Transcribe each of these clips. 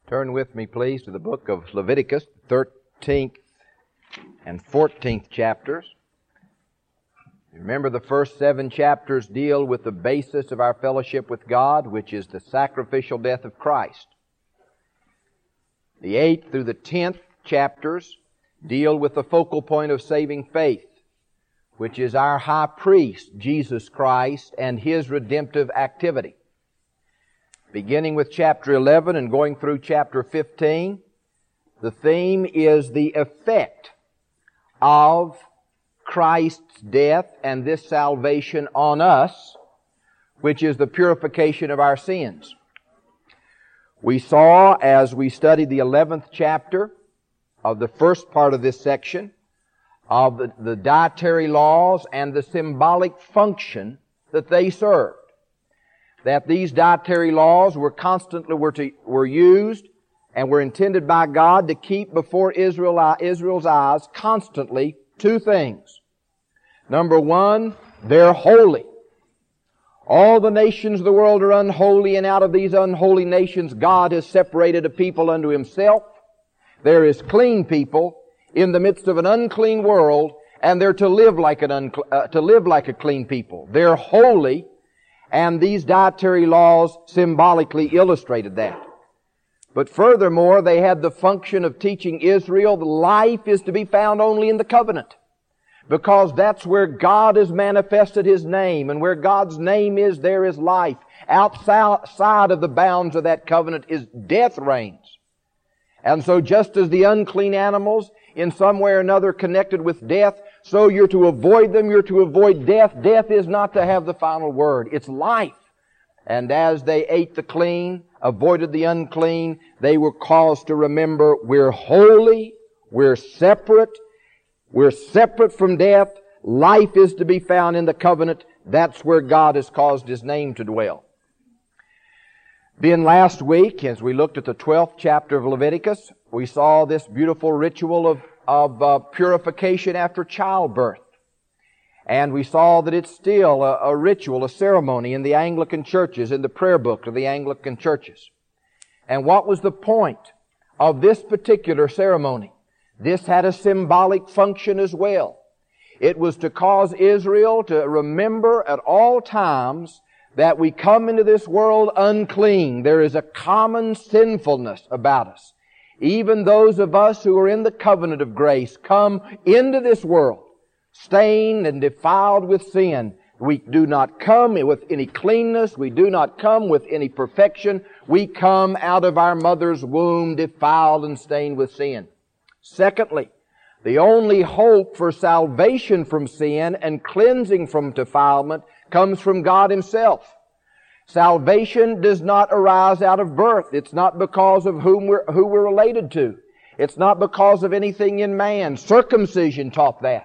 Turn with me, please, to the book of Leviticus, 13th and 14th chapters. Remember, the first 7 chapters deal with the basis of our fellowship with God, which is the sacrificial death of Christ. The 8th through the 10th chapters deal with the focal point of saving faith, which is our high priest, Jesus Christ, and His redemptive activity. Beginning with chapter 11 and going through chapter 15, the theme is the effect of Christ's death and this salvation on us, which is the purification of our sins. We saw, as we studied the 11th chapter of the first part of this section, of the dietary laws and the symbolic function that they served. That these dietary laws were used and were intended by God to keep before Israel's eyes constantly 2 things. Number 1, they're holy. All the nations of the world are unholy, and out of these unholy nations God has separated a people unto Himself. There is clean people in the midst of an unclean world, and they're to live like a clean people. They're holy. And these dietary laws symbolically illustrated that. But furthermore, they had the function of teaching Israel that life is to be found only in the covenant. Because that's where God has manifested His name. And where God's name is, there is life. Outside of the bounds of that covenant is death reigns. And so just as the unclean animals, in some way or another connected with death, so you're to avoid them, you're to avoid death. Death is not to have the final word. It's life. And as they ate the clean, avoided the unclean, they were caused to remember we're holy, we're separate from death. Life is to be found in the covenant. That's where God has caused His name to dwell. Then last week, as we looked at the 12th chapter of Leviticus, we saw this beautiful ritual of purification after childbirth. And we saw that it's still a ritual, a ceremony in the Anglican churches, in the prayer book of the Anglican churches. And what was the point of this particular ceremony? This had a symbolic function as well. It was to cause Israel to remember at all times that we come into this world unclean. There is a common sinfulness about us. Even those of us who are in the covenant of grace come into this world stained and defiled with sin. We do not come with any cleanness. We do not come with any perfection. We come out of our mother's womb defiled and stained with sin. Secondly, the only hope for salvation from sin and cleansing from defilement comes from God Himself. Salvation does not arise out of birth. It's not because of who we're related to. It's not because of anything in man. Circumcision taught that.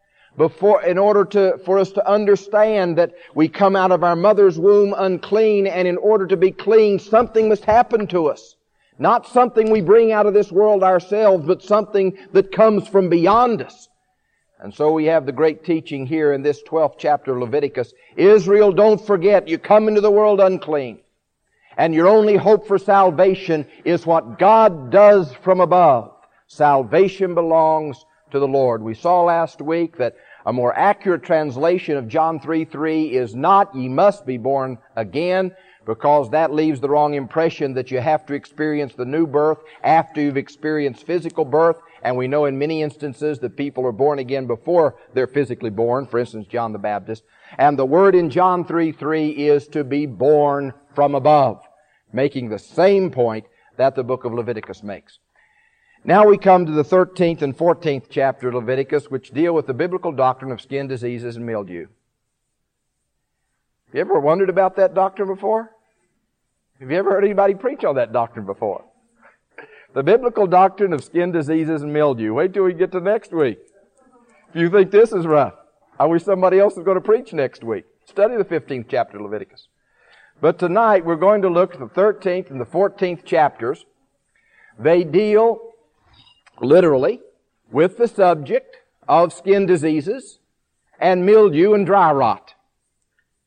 For us to understand that we come out of our mother's womb unclean, and in order to be clean, something must happen to us. Not something we bring out of this world ourselves, but something that comes from beyond us. And so we have the great teaching here in this 12th chapter of Leviticus. Israel, don't forget, you come into the world unclean. And your only hope for salvation is what God does from above. Salvation belongs to the Lord. We saw last week that a more accurate translation of John 3:3 is not, ye must be born again, because that leaves the wrong impression that you have to experience the new birth after you've experienced physical birth. And we know in many instances that people are born again before they're physically born. For instance, John the Baptist. And the word in John 3:3 is to be born from above, making the same point that the book of Leviticus makes. Now we come to the 13th and 14th chapter of Leviticus, which deal with the biblical doctrine of skin diseases and mildew. Have you ever wondered about that doctrine before? Have you ever heard anybody preach on that doctrine before? The biblical doctrine of skin diseases and mildew. Wait till we get to next week. If you think this is rough, I wish somebody else was going to preach next week. Study the 15th chapter of Leviticus. But tonight we're going to look at the 13th and the 14th chapters. They deal literally with the subject of skin diseases and mildew and dry rot.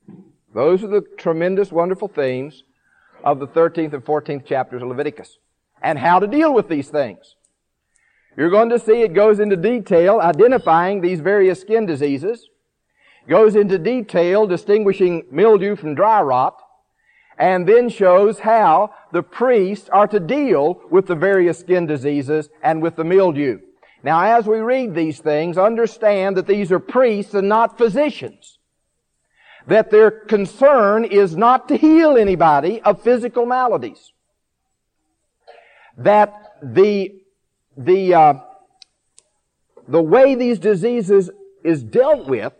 Those are the tremendous, wonderful themes of the 13th and 14th chapters of Leviticus. and how to deal with these things. You're going to see it goes into detail identifying these various skin diseases, goes into detail distinguishing mildew from dry rot, and then shows how the priests are to deal with the various skin diseases and with the mildew. Now, as we read these things, understand that these are priests and not physicians. That their concern is not to heal anybody of physical maladies. That the way these diseases is dealt with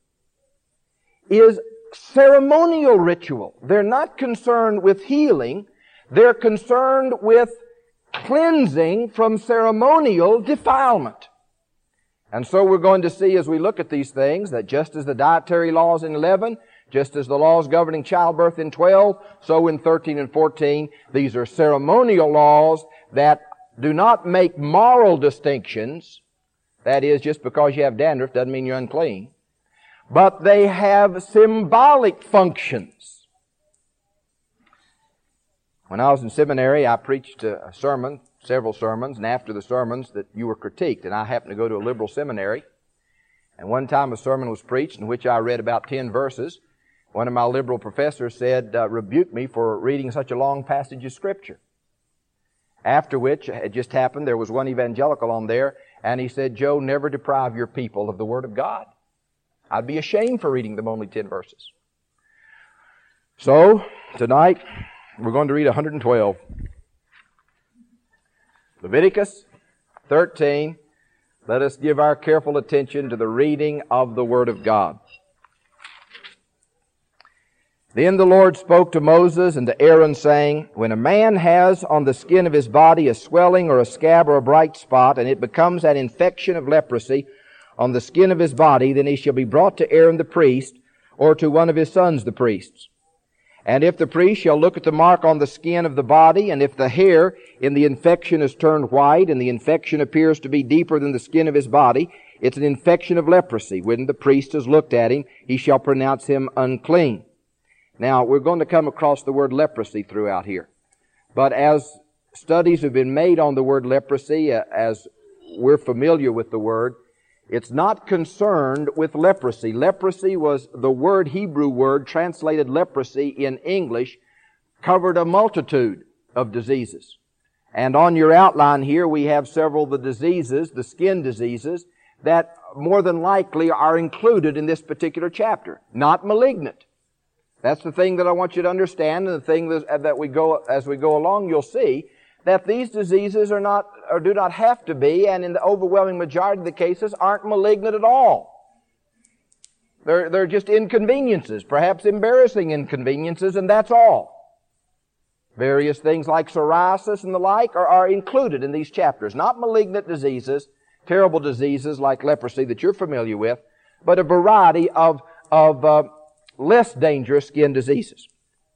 is ceremonial ritual. They're not concerned with healing. They're concerned with cleansing from ceremonial defilement. And so we're going to see as we look at these things that just as the dietary laws in 11, just as the laws governing childbirth in 12, so in 13 and 14, these are ceremonial laws that do not make moral distinctions. That is, just because you have dandruff doesn't mean you're unclean. But they have symbolic functions. When I was in seminary, I preached a sermon, several sermons, and after the sermons that you were critiqued, and I happened to go to a liberal seminary. And one time a sermon was preached in which I read about 10 verses. One of my liberal professors said, rebuked me for reading such a long passage of Scripture. After which, it just happened, there was one evangelical on there, and he said, Joe, never deprive your people of the Word of God. I'd be ashamed for reading them only 10 verses. So, tonight, we're going to read 112. Leviticus 13. Let us give our careful attention to the reading of the Word of God. Then the Lord spoke to Moses and to Aaron, saying, When a man has on the skin of his body a swelling or a scab or a bright spot, and it becomes an infection of leprosy on the skin of his body, then he shall be brought to Aaron the priest, or to one of his sons the priests. And if the priest shall look at the mark on the skin of the body, and if the hair in the infection is turned white, and the infection appears to be deeper than the skin of his body, it's an infection of leprosy. When the priest has looked at him, he shall pronounce him unclean. Now, we're going to come across the word leprosy throughout here. But as studies have been made on the word leprosy, as we're familiar with the word, it's not concerned with leprosy. Leprosy was the word, Hebrew word, translated leprosy in English, covered a multitude of diseases. And on your outline here, we have several of the diseases, the skin diseases, that more than likely are included in this particular chapter. Not malignant. That's the thing that I want you to understand, and the thing that as we go along, you'll see that these diseases are not, or do not have to be, and in the overwhelming majority of the cases, aren't malignant at all. They're just inconveniences, perhaps embarrassing inconveniences, and that's all. Various things like psoriasis and the like are included in these chapters. Not malignant diseases, terrible diseases like leprosy that you're familiar with, but a variety of less dangerous skin diseases.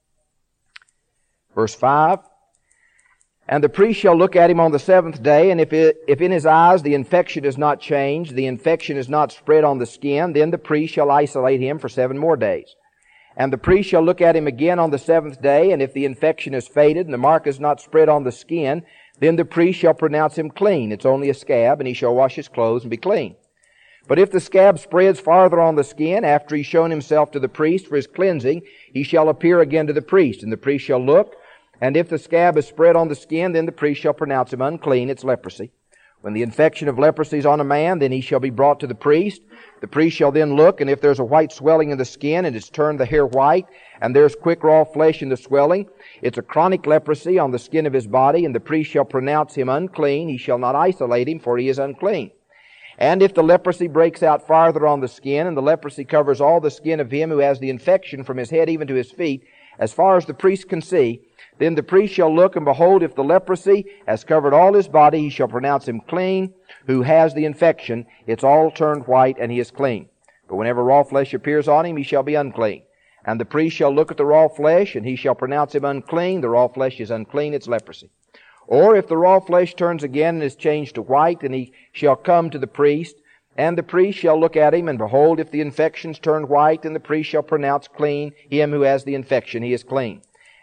Verse 5, And the priest shall look at him on the seventh day, and if in his eyes the infection is not changed, the infection is not spread on the skin, then the priest shall isolate him for 7 more days. And the priest shall look at him again on the seventh day, and if the infection is faded and the mark is not spread on the skin, then the priest shall pronounce him clean. It's only a scab, and he shall wash his clothes and be clean. But if the scab spreads farther on the skin, after he's shown himself to the priest for his cleansing, he shall appear again to the priest, and the priest shall look, and if the scab is spread on the skin, then the priest shall pronounce him unclean. It's leprosy. When the infection of leprosy is on a man, then he shall be brought to the priest. The priest shall then look, and if there's a white swelling in the skin, and it's turned the hair white, and there's quick raw flesh in the swelling, it's a chronic leprosy on the skin of his body, and the priest shall pronounce him unclean. He shall not isolate him, for he is unclean. And if the leprosy breaks out farther on the skin, and the leprosy covers all the skin of him who has the infection from his head even to his feet, as far as the priest can see, then the priest shall look, and behold, if the leprosy has covered all his body, he shall pronounce him clean. Who has the infection, it's all turned white, and he is clean. But whenever raw flesh appears on him, he shall be unclean. And the priest shall look at the raw flesh, and he shall pronounce him unclean. The raw flesh is unclean, it's leprosy. Or if the raw flesh turns again and is changed to white, then he shall come to the priest, and the priest shall look at him, and behold, if the infection's turned white, then the priest shall pronounce clean him who has the infection, he is clean.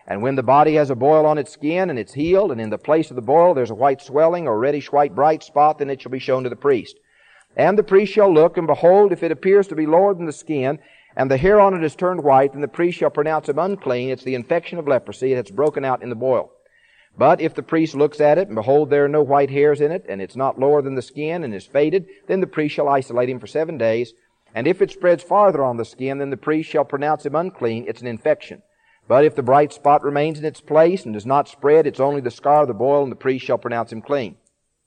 And when the body has a boil on its skin, and it's healed, and in the place of the boil there's a white swelling or reddish white bright spot, then it shall be shown to the priest. And the priest shall look, and behold, if it appears to be lower than the skin, and the hair on it is turned white, then the priest shall pronounce him unclean. It's the infection of leprosy that's broken out in the boil. But if the priest looks at it, and behold, there are no white hairs in it, and it's not lower than the skin, and is faded, then the priest shall isolate him for 7 days. And if it spreads farther on the skin, then the priest shall pronounce him unclean. It's an infection. But if the bright spot remains in its place and does not spread, it's only the scar of the boil, and the priest shall pronounce him clean.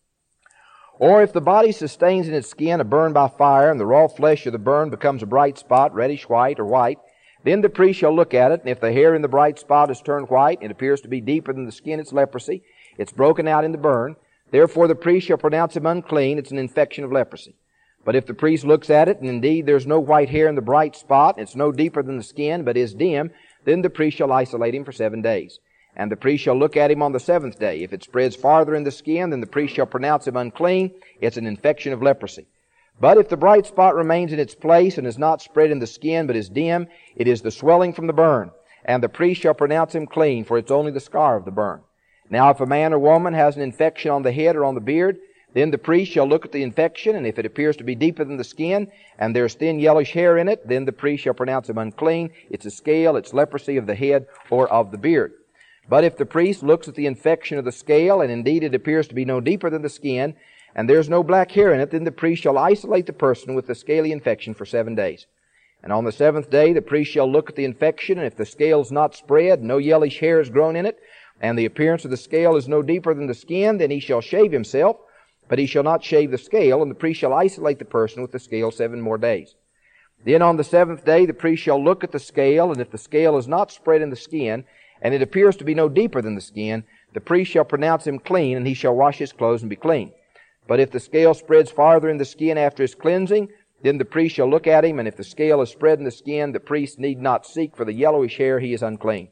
Or if the body sustains in its skin a burn by fire, and the raw flesh of the burn becomes a bright spot, reddish white or white, then the priest shall look at it, and if the hair in the bright spot is turned white, and appears to be deeper than the skin, it's leprosy. It's broken out in the burn. Therefore the priest shall pronounce him unclean. It's an infection of leprosy. But if the priest looks at it, and indeed there's no white hair in the bright spot, it's no deeper than the skin, but is dim, then the priest shall isolate him for 7 days. And the priest shall look at him on the 7th day. If it spreads farther in the skin, then the priest shall pronounce him unclean. It's an infection of leprosy. But if the bright spot remains in its place and is not spread in the skin, but is dim, it is the swelling from the burn. And the priest shall pronounce him clean, for it's only the scar of the burn. Now if a man or woman has an infection on the head or on the beard, then the priest shall look at the infection, and if it appears to be deeper than the skin, and there's thin yellowish hair in it, then the priest shall pronounce him unclean. It's a scale, it's leprosy of the head or of the beard. But if the priest looks at the infection of the scale, and indeed it appears to be no deeper than the skin, and there's no black hair in it, then the priest shall isolate the person with the scaly infection for 7 days. And on the 7th day the priest shall look at the infection, and if the scale's not spread, no yellowish hair is grown in it, and the appearance of the scale is no deeper than the skin, then he shall shave himself, but he shall not shave the scale, and the priest shall isolate the person with the scale 7 more days. Then on the 7th day the priest shall look at the scale, and if the scale is not spread in the skin, and it appears to be no deeper than the skin, the priest shall pronounce him clean, and he shall wash his clothes and be clean. But if the scale spreads farther in the skin after his cleansing, then the priest shall look at him, and if the scale is spread in the skin, the priest need not seek for the yellowish hair, he is unclean.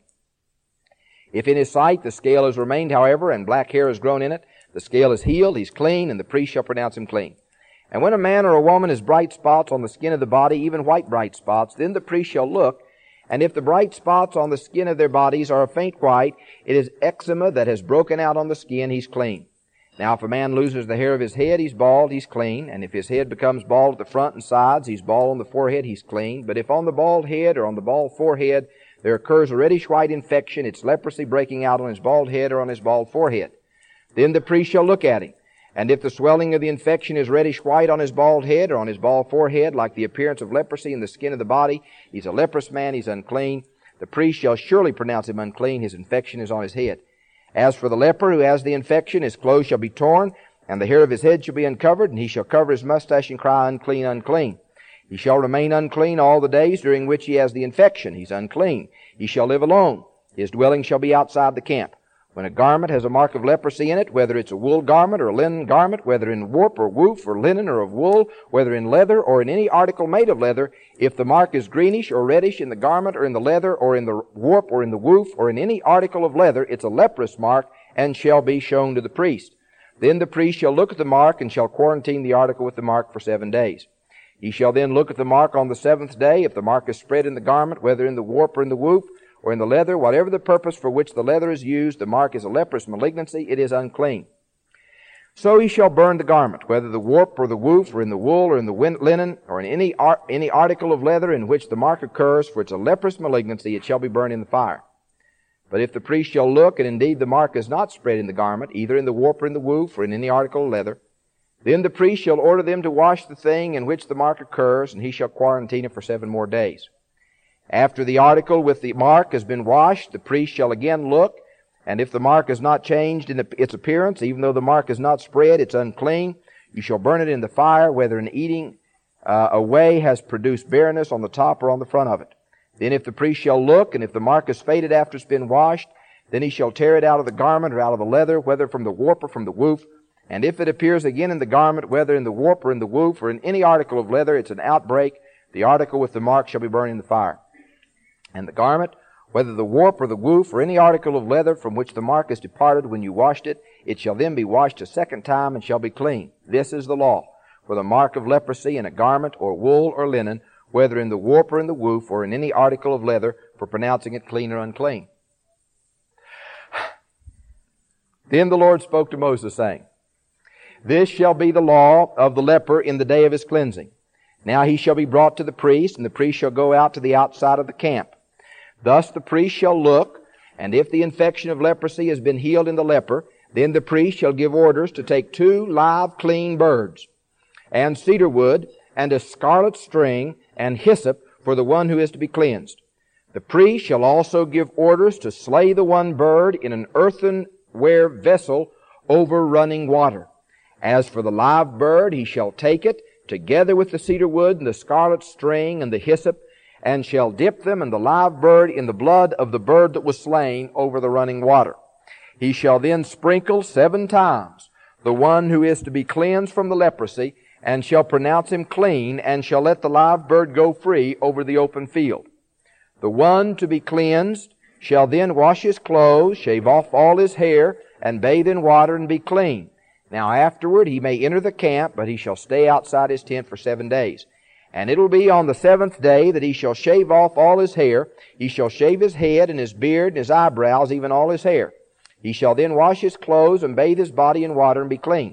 If in his sight the scale has remained, however, and black hair has grown in it, the scale is healed, he's clean, and the priest shall pronounce him clean. And when a man or a woman has bright spots on the skin of the body, even white bright spots, then the priest shall look, and if the bright spots on the skin of their bodies are a faint white, it is eczema that has broken out on the skin, he's clean. Now if a man loses the hair of his head, he's bald, he's clean. And if his head becomes bald at the front and sides, he's bald on the forehead, he's clean. But if on the bald head or on the bald forehead there occurs a reddish white infection, it's leprosy breaking out on his bald head or on his bald forehead. Then the priest shall look at him. And if the swelling of the infection is reddish white on his bald head or on his bald forehead, like the appearance of leprosy in the skin of the body, he's a leprous man, he's unclean. The priest shall surely pronounce him unclean, his infection is on his head. As for the leper who has the infection, his clothes shall be torn, and the hair of his head shall be uncovered, and he shall cover his mustache and cry, unclean, unclean. He shall remain unclean all the days during which he has the infection. He's unclean. He shall live alone. His dwelling shall be outside the camp. When a garment has a mark of leprosy in it, whether it's a wool garment or a linen garment, whether in warp or woof or linen or of wool, whether in leather or in any article made of leather, if the mark is greenish or reddish in the garment or in the leather or in the warp or in the woof or in any article of leather, it's a leprous mark and shall be shown to the priest. Then the priest shall look at the mark and shall quarantine the article with the mark for 7 days. He shall then look at the mark on the 7th day. If the mark is spread in the garment, whether in the warp or in the woof, or in the leather, whatever the purpose for which the leather is used, the mark is a leprous malignancy, it is unclean. So he shall burn the garment, whether the warp or the woof, or in the wool or in the linen, or in any article of leather in which the mark occurs, for it's a leprous malignancy, it shall be burned in the fire. But if the priest shall look, and indeed the mark is not spread in the garment, either in the warp or in the woof, or in any article of leather, then the priest shall order them to wash the thing in which the mark occurs, and he shall quarantine it for 7 more days. After the article with the mark has been washed, the priest shall again look, and if the mark is not changed in its appearance, even though the mark is not spread, it's unclean. You shall burn it in the fire, whether in eating away has produced barrenness on the top or on the front of it. Then if the priest shall look, and if the mark is faded after it's been washed, then he shall tear it out of the garment or out of the leather, whether from the warp or from the woof. And if it appears again in the garment, whether in the warp or in the woof, or in any article of leather, it's an outbreak. The article with the mark shall be burned in the fire. And the garment, whether the warp or the woof, or any article of leather from which the mark is departed when you washed it, it shall then be washed a second time and shall be clean. This is the law for the mark of leprosy in a garment or wool or linen, whether in the warp or in the woof, or in any article of leather, for pronouncing it clean or unclean. Then the Lord spoke to Moses, saying, This shall be the law of the leper in the day of his cleansing. Now he shall be brought to the priest, and the priest shall go out to the outside of the camp. Thus the priest shall look, and if the infection of leprosy has been healed in the leper, then the priest shall give orders to take 2 live clean birds, and cedar wood, and a scarlet string, and hyssop for the one who is to be cleansed. The priest shall also give orders to slay the one bird in an earthenware vessel over running water. As for the live bird, he shall take it, together with the cedar wood and the scarlet string and the hyssop, and shall dip them and the live bird in the blood of the bird that was slain over the running water. He shall then sprinkle 7 times the one who is to be cleansed from the leprosy, and shall pronounce him clean, and shall let the live bird go free over the open field. The one to be cleansed shall then wash his clothes, shave off all his hair, and bathe in water, and be clean. Now afterward he may enter the camp, but he shall stay outside his tent for 7 days. And it'll be on the 7th day that he shall shave off all his hair. He shall shave his head and his beard and his eyebrows, even all his hair. He shall then wash his clothes and bathe his body in water and be clean.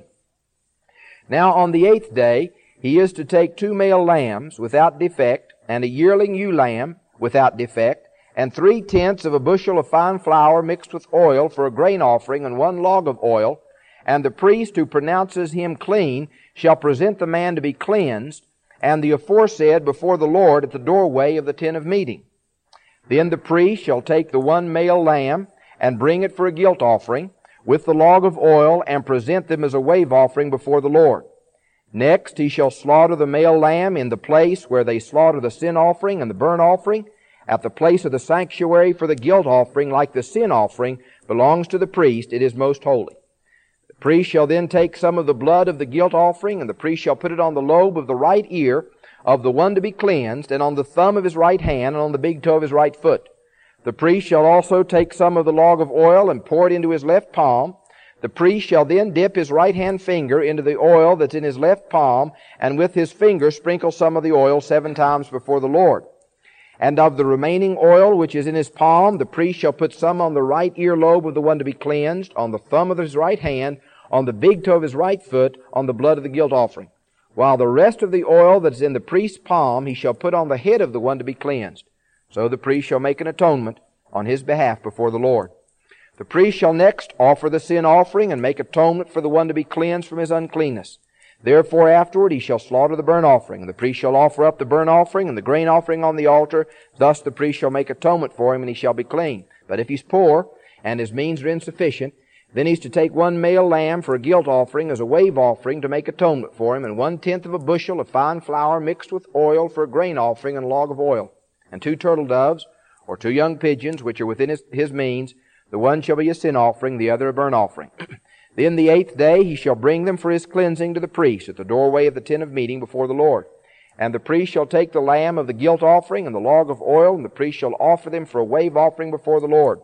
Now on the 8th day he is to take 2 male lambs without defect, and a yearling ewe lamb without defect, and 3/10 of a bushel of fine flour mixed with oil for a grain offering, and 1 log of oil. And the priest who pronounces him clean shall present the man to be cleansed, and the aforesaid before the Lord at the doorway of the tent of meeting. Then the priest shall take the 1 male lamb, and bring it for a guilt offering, with the log of oil, and present them as a wave offering before the Lord. Next he shall slaughter the male lamb in the place where they slaughter the sin offering and the burnt offering, at the place of the sanctuary, for the guilt offering, like the sin offering, belongs to the priest. It is most holy. The priest shall then take some of the blood of the guilt offering, and the priest shall put it on the lobe of the right ear of the one to be cleansed, and on the thumb of his right hand, and on the big toe of his right foot. The priest shall also take some of the log of oil and pour it into his left palm. The priest shall then dip his right hand finger into the oil that's in his left palm, and with his finger sprinkle some of the oil 7 times before the Lord. And of the remaining oil which is in his palm, the priest shall put some on the right earlobe of the one to be cleansed, on the thumb of his right hand, on the big toe of his right foot, on the blood of the guilt offering. While the rest of the oil that is in the priest's palm he shall put on the head of the one to be cleansed. So the priest shall make an atonement on his behalf before the Lord. The priest shall next offer the sin offering and make atonement for the one to be cleansed from his uncleanness. Therefore afterward he shall slaughter the burnt offering, and the priest shall offer up the burnt offering and the grain offering on the altar. Thus the priest shall make atonement for him, and he shall be clean. But if he's poor, and his means are insufficient, then he's to take 1 male lamb for a guilt offering as a wave offering to make atonement for him, and 1/10 of a bushel of fine flour mixed with oil for a grain offering, and a log of oil, and 2 turtle doves, or 2 young pigeons, which are within his means. The one shall be a sin offering, the other a burnt offering. Then the 8th day he shall bring them for his cleansing to the priest at the doorway of the tent of meeting before the Lord. And the priest shall take the lamb of the guilt offering and the log of oil, and the priest shall offer them for a wave offering before the Lord.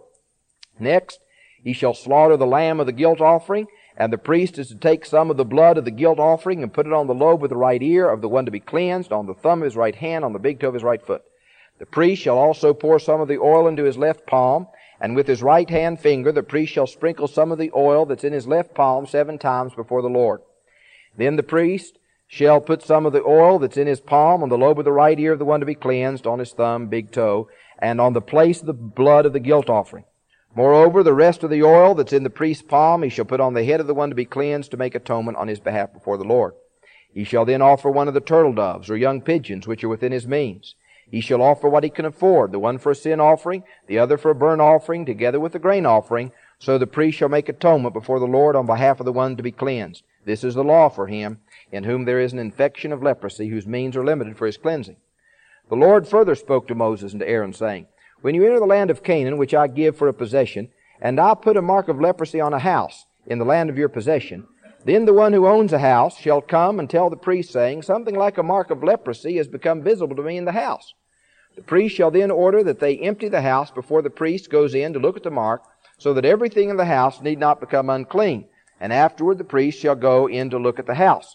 Next he shall slaughter the lamb of the guilt offering, and the priest is to take some of the blood of the guilt offering and put it on the lobe of the right ear of the one to be cleansed, on the thumb of his right hand, on the big toe of his right foot. The priest shall also pour some of the oil into his left palm, and with his right hand finger the priest shall sprinkle some of the oil that's in his left palm 7 times before the Lord. Then the priest shall put some of the oil that's in his palm on the lobe of the right ear of the one to be cleansed, on his thumb, big toe, and on the place of the blood of the guilt offering. Moreover, the rest of the oil that's in the priest's palm he shall put on the head of the one to be cleansed to make atonement on his behalf before the Lord. He shall then offer 1 of the turtle doves or young pigeons which are within his means. He shall offer what he can afford, the one for a sin offering, the other for a burnt offering, together with the grain offering. So the priest shall make atonement before the Lord on behalf of the one to be cleansed. This is the law for him, in whom there is an infection of leprosy, whose means are limited for his cleansing. The Lord further spoke to Moses and to Aaron, saying, When you enter the land of Canaan, which I give for a possession, and I put a mark of leprosy on a house in the land of your possession, then the one who owns a house shall come and tell the priest, saying, Something like a mark of leprosy has become visible to me in the house. The priest shall then order that they empty the house before the priest goes in to look at the mark, so that everything in the house need not become unclean. And afterward the priest shall go in to look at the house.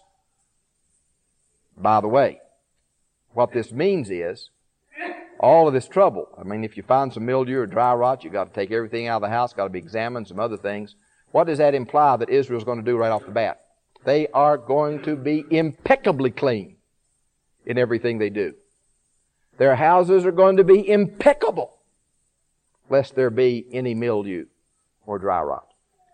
By the way, what this means is, all of this trouble, if you find some mildew or dry rot, you've got to take everything out of the house, got to be examined, some other things. What does that imply that Israel's going to do right off the bat? They are going to be impeccably clean in everything they do. Their houses are going to be impeccable, lest there be any mildew or dry rot.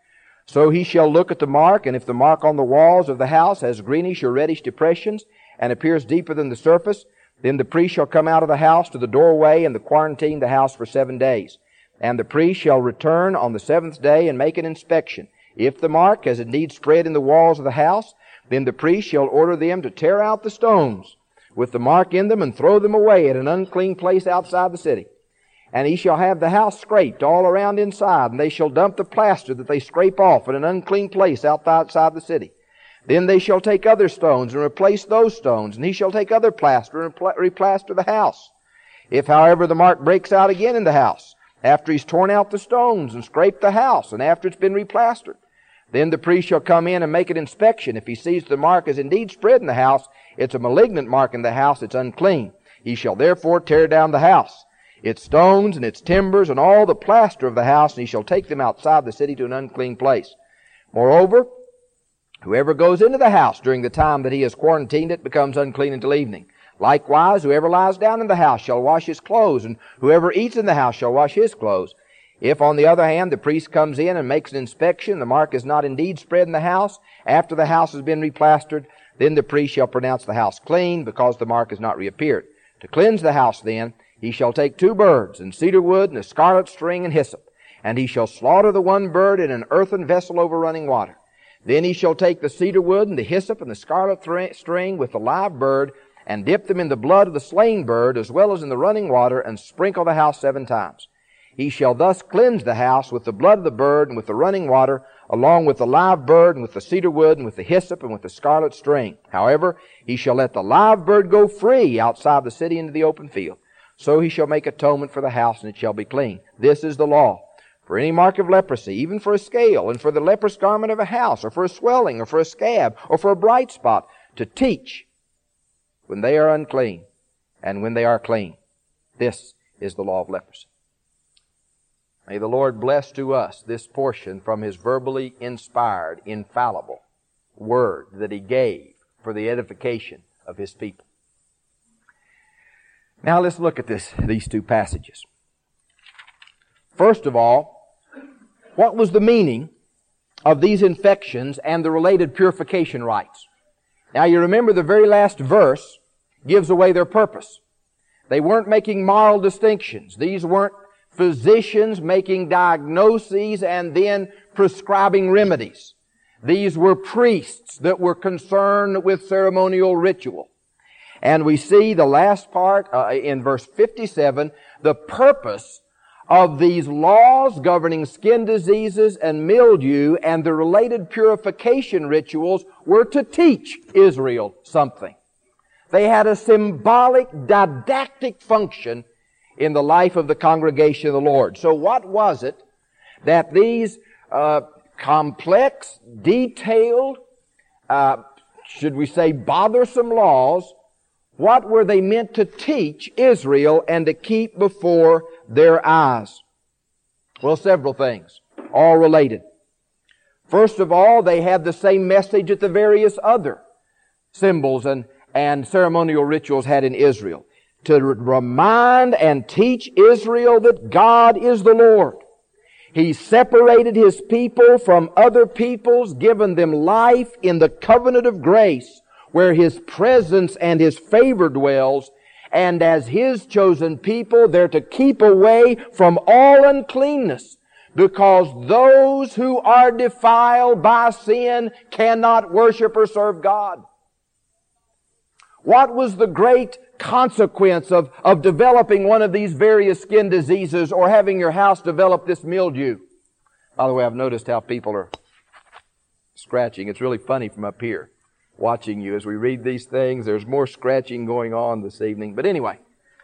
So he shall look at the mark, and if the mark on the walls of the house has greenish or reddish depressions, and appears deeper than the surface, then the priest shall come out of the house to the doorway and quarantine the house for 7 days. And the priest shall return on the 7th day and make an inspection. If the mark has indeed spread in the walls of the house, then the priest shall order them to tear out the stones with the mark in them and throw them away at an unclean place outside the city. And he shall have the house scraped all around inside, and they shall dump the plaster that they scrape off at an unclean place outside the city. Then they shall take other stones and replace those stones, and he shall take other plaster and replaster the house. If, however, the mark breaks out again in the house, after he's torn out the stones and scraped the house, and after it's been replastered, then the priest shall come in and make an inspection. If he sees the mark is indeed spread in the house, it's a malignant mark in the house, it's unclean. He shall therefore tear down the house, its stones and its timbers and all the plaster of the house, and he shall take them outside the city to an unclean place. Moreover, whoever goes into the house during the time that he has quarantined it becomes unclean until evening. Likewise, whoever lies down in the house shall wash his clothes, and whoever eats in the house shall wash his clothes. If, on the other hand, the priest comes in and makes an inspection, the mark is not indeed spread in the house, after the house has been replastered, then the priest shall pronounce the house clean, because the mark has not reappeared. To cleanse the house, then, he shall take 2 birds, and cedar wood, and a scarlet string, and hyssop. And he shall slaughter the one bird in an earthen vessel over running water. Then he shall take the cedar wood, and the hyssop, and the scarlet string with the live bird, and dip them in the blood of the slain bird, as well as in the running water, and sprinkle the house 7 times. He shall thus cleanse the house with the blood of the bird, and with the running water, along with the live bird, and with the cedar wood, and with the hyssop, and with the scarlet string. However, he shall let the live bird go free outside the city into the open field. So he shall make atonement for the house, and it shall be clean. This is the law. For any mark of leprosy, even for a scale, and for the leprous garment of a house, or for a swelling, or for a scab, or for a bright spot, to teach when they are unclean, and when they are clean. This is the law of leprosy. May the Lord bless to us this portion from His verbally inspired, infallible Word that He gave for the edification of His people. Now let's look at these 2 passages. First of all, what was the meaning of these infections and the related purification rites? Now you remember the very last verse gives away their purpose. They weren't making moral distinctions. These weren't physicians making diagnoses and then prescribing remedies. These were priests that were concerned with ceremonial ritual. And we see the last part in verse 57, the purpose of these laws governing skin diseases and mildew and the related purification rituals were to teach Israel something. They had a symbolic, didactic function in the life of the congregation of the Lord. So what was it that these complex, detailed, should we say bothersome laws, what were they meant to teach Israel and to keep before their eyes? Well, several things, all related. First of all, they had the same message that the various other symbols and ceremonial rituals had in Israel. To remind and teach Israel that God is the Lord. He separated His people from other peoples, given them life in the covenant of grace, where His presence and His favor dwells, and as His chosen people, they're to keep away from all uncleanness, because those who are defiled by sin cannot worship or serve God. What was the great consequence of developing one of these various skin diseases or having your house develop this mildew? By the way, I've noticed how people are scratching. It's really funny from up here, watching you as we read these things. There's more scratching going on this evening. But anyway,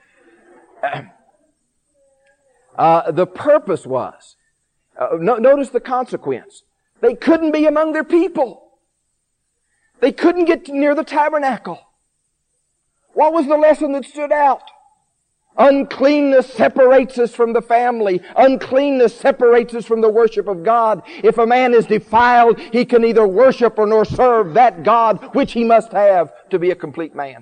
the purpose was, notice the consequence. They couldn't be among their people. They couldn't get near the tabernacle. What was the lesson that stood out? Uncleanness separates us from the family. Uncleanness separates us from the worship of God. If a man is defiled, he can neither worship nor serve that God which he must have to be a complete man.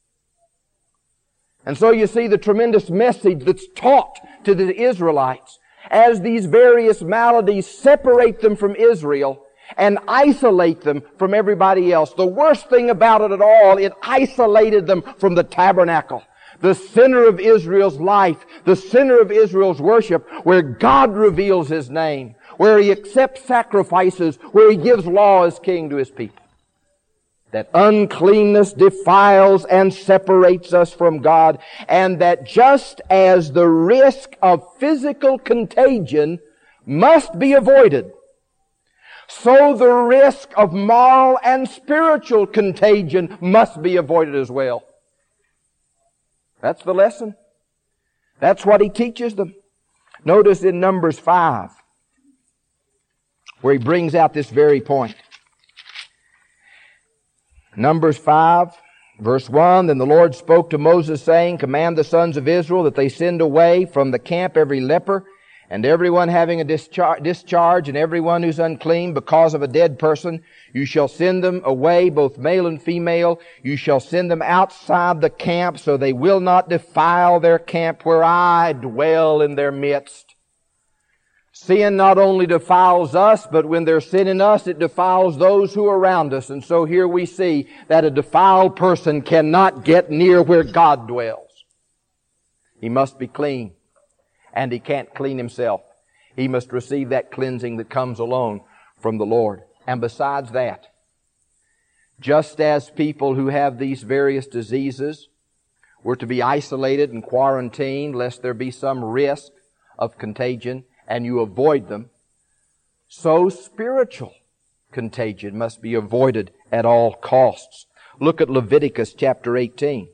And so you see the tremendous message that's taught to the Israelites as these various maladies separate them from Israel and isolate them from everybody else. The worst thing about it at all, it isolated them from the tabernacle, the center of Israel's life, the center of Israel's worship, where God reveals His name, where He accepts sacrifices, where He gives law as king to His people. That uncleanness defiles and separates us from God, and that just as the risk of physical contagion must be avoided, so the risk of moral and spiritual contagion must be avoided as well. That's the lesson. That's what He teaches them. Notice in Numbers 5, where He brings out this very point. Numbers 5, verse 1, Then the Lord spoke to Moses, saying, Command the sons of Israel that they send away from the camp every leper, and everyone having a discharge, and everyone who's unclean because of a dead person. You shall send them away, both male and female. You shall send them outside the camp, so they will not defile their camp where I dwell in their midst. Sin not only defiles us, but when there's sin in us, it defiles those who are around us. And so here we see that a defiled person cannot get near where God dwells. He must be clean. And he can't clean himself. He must receive that cleansing that comes alone from the Lord. And besides that, just as people who have these various diseases were to be isolated and quarantined lest there be some risk of contagion, and you avoid them, so spiritual contagion must be avoided at all costs. Look at Leviticus chapter 18.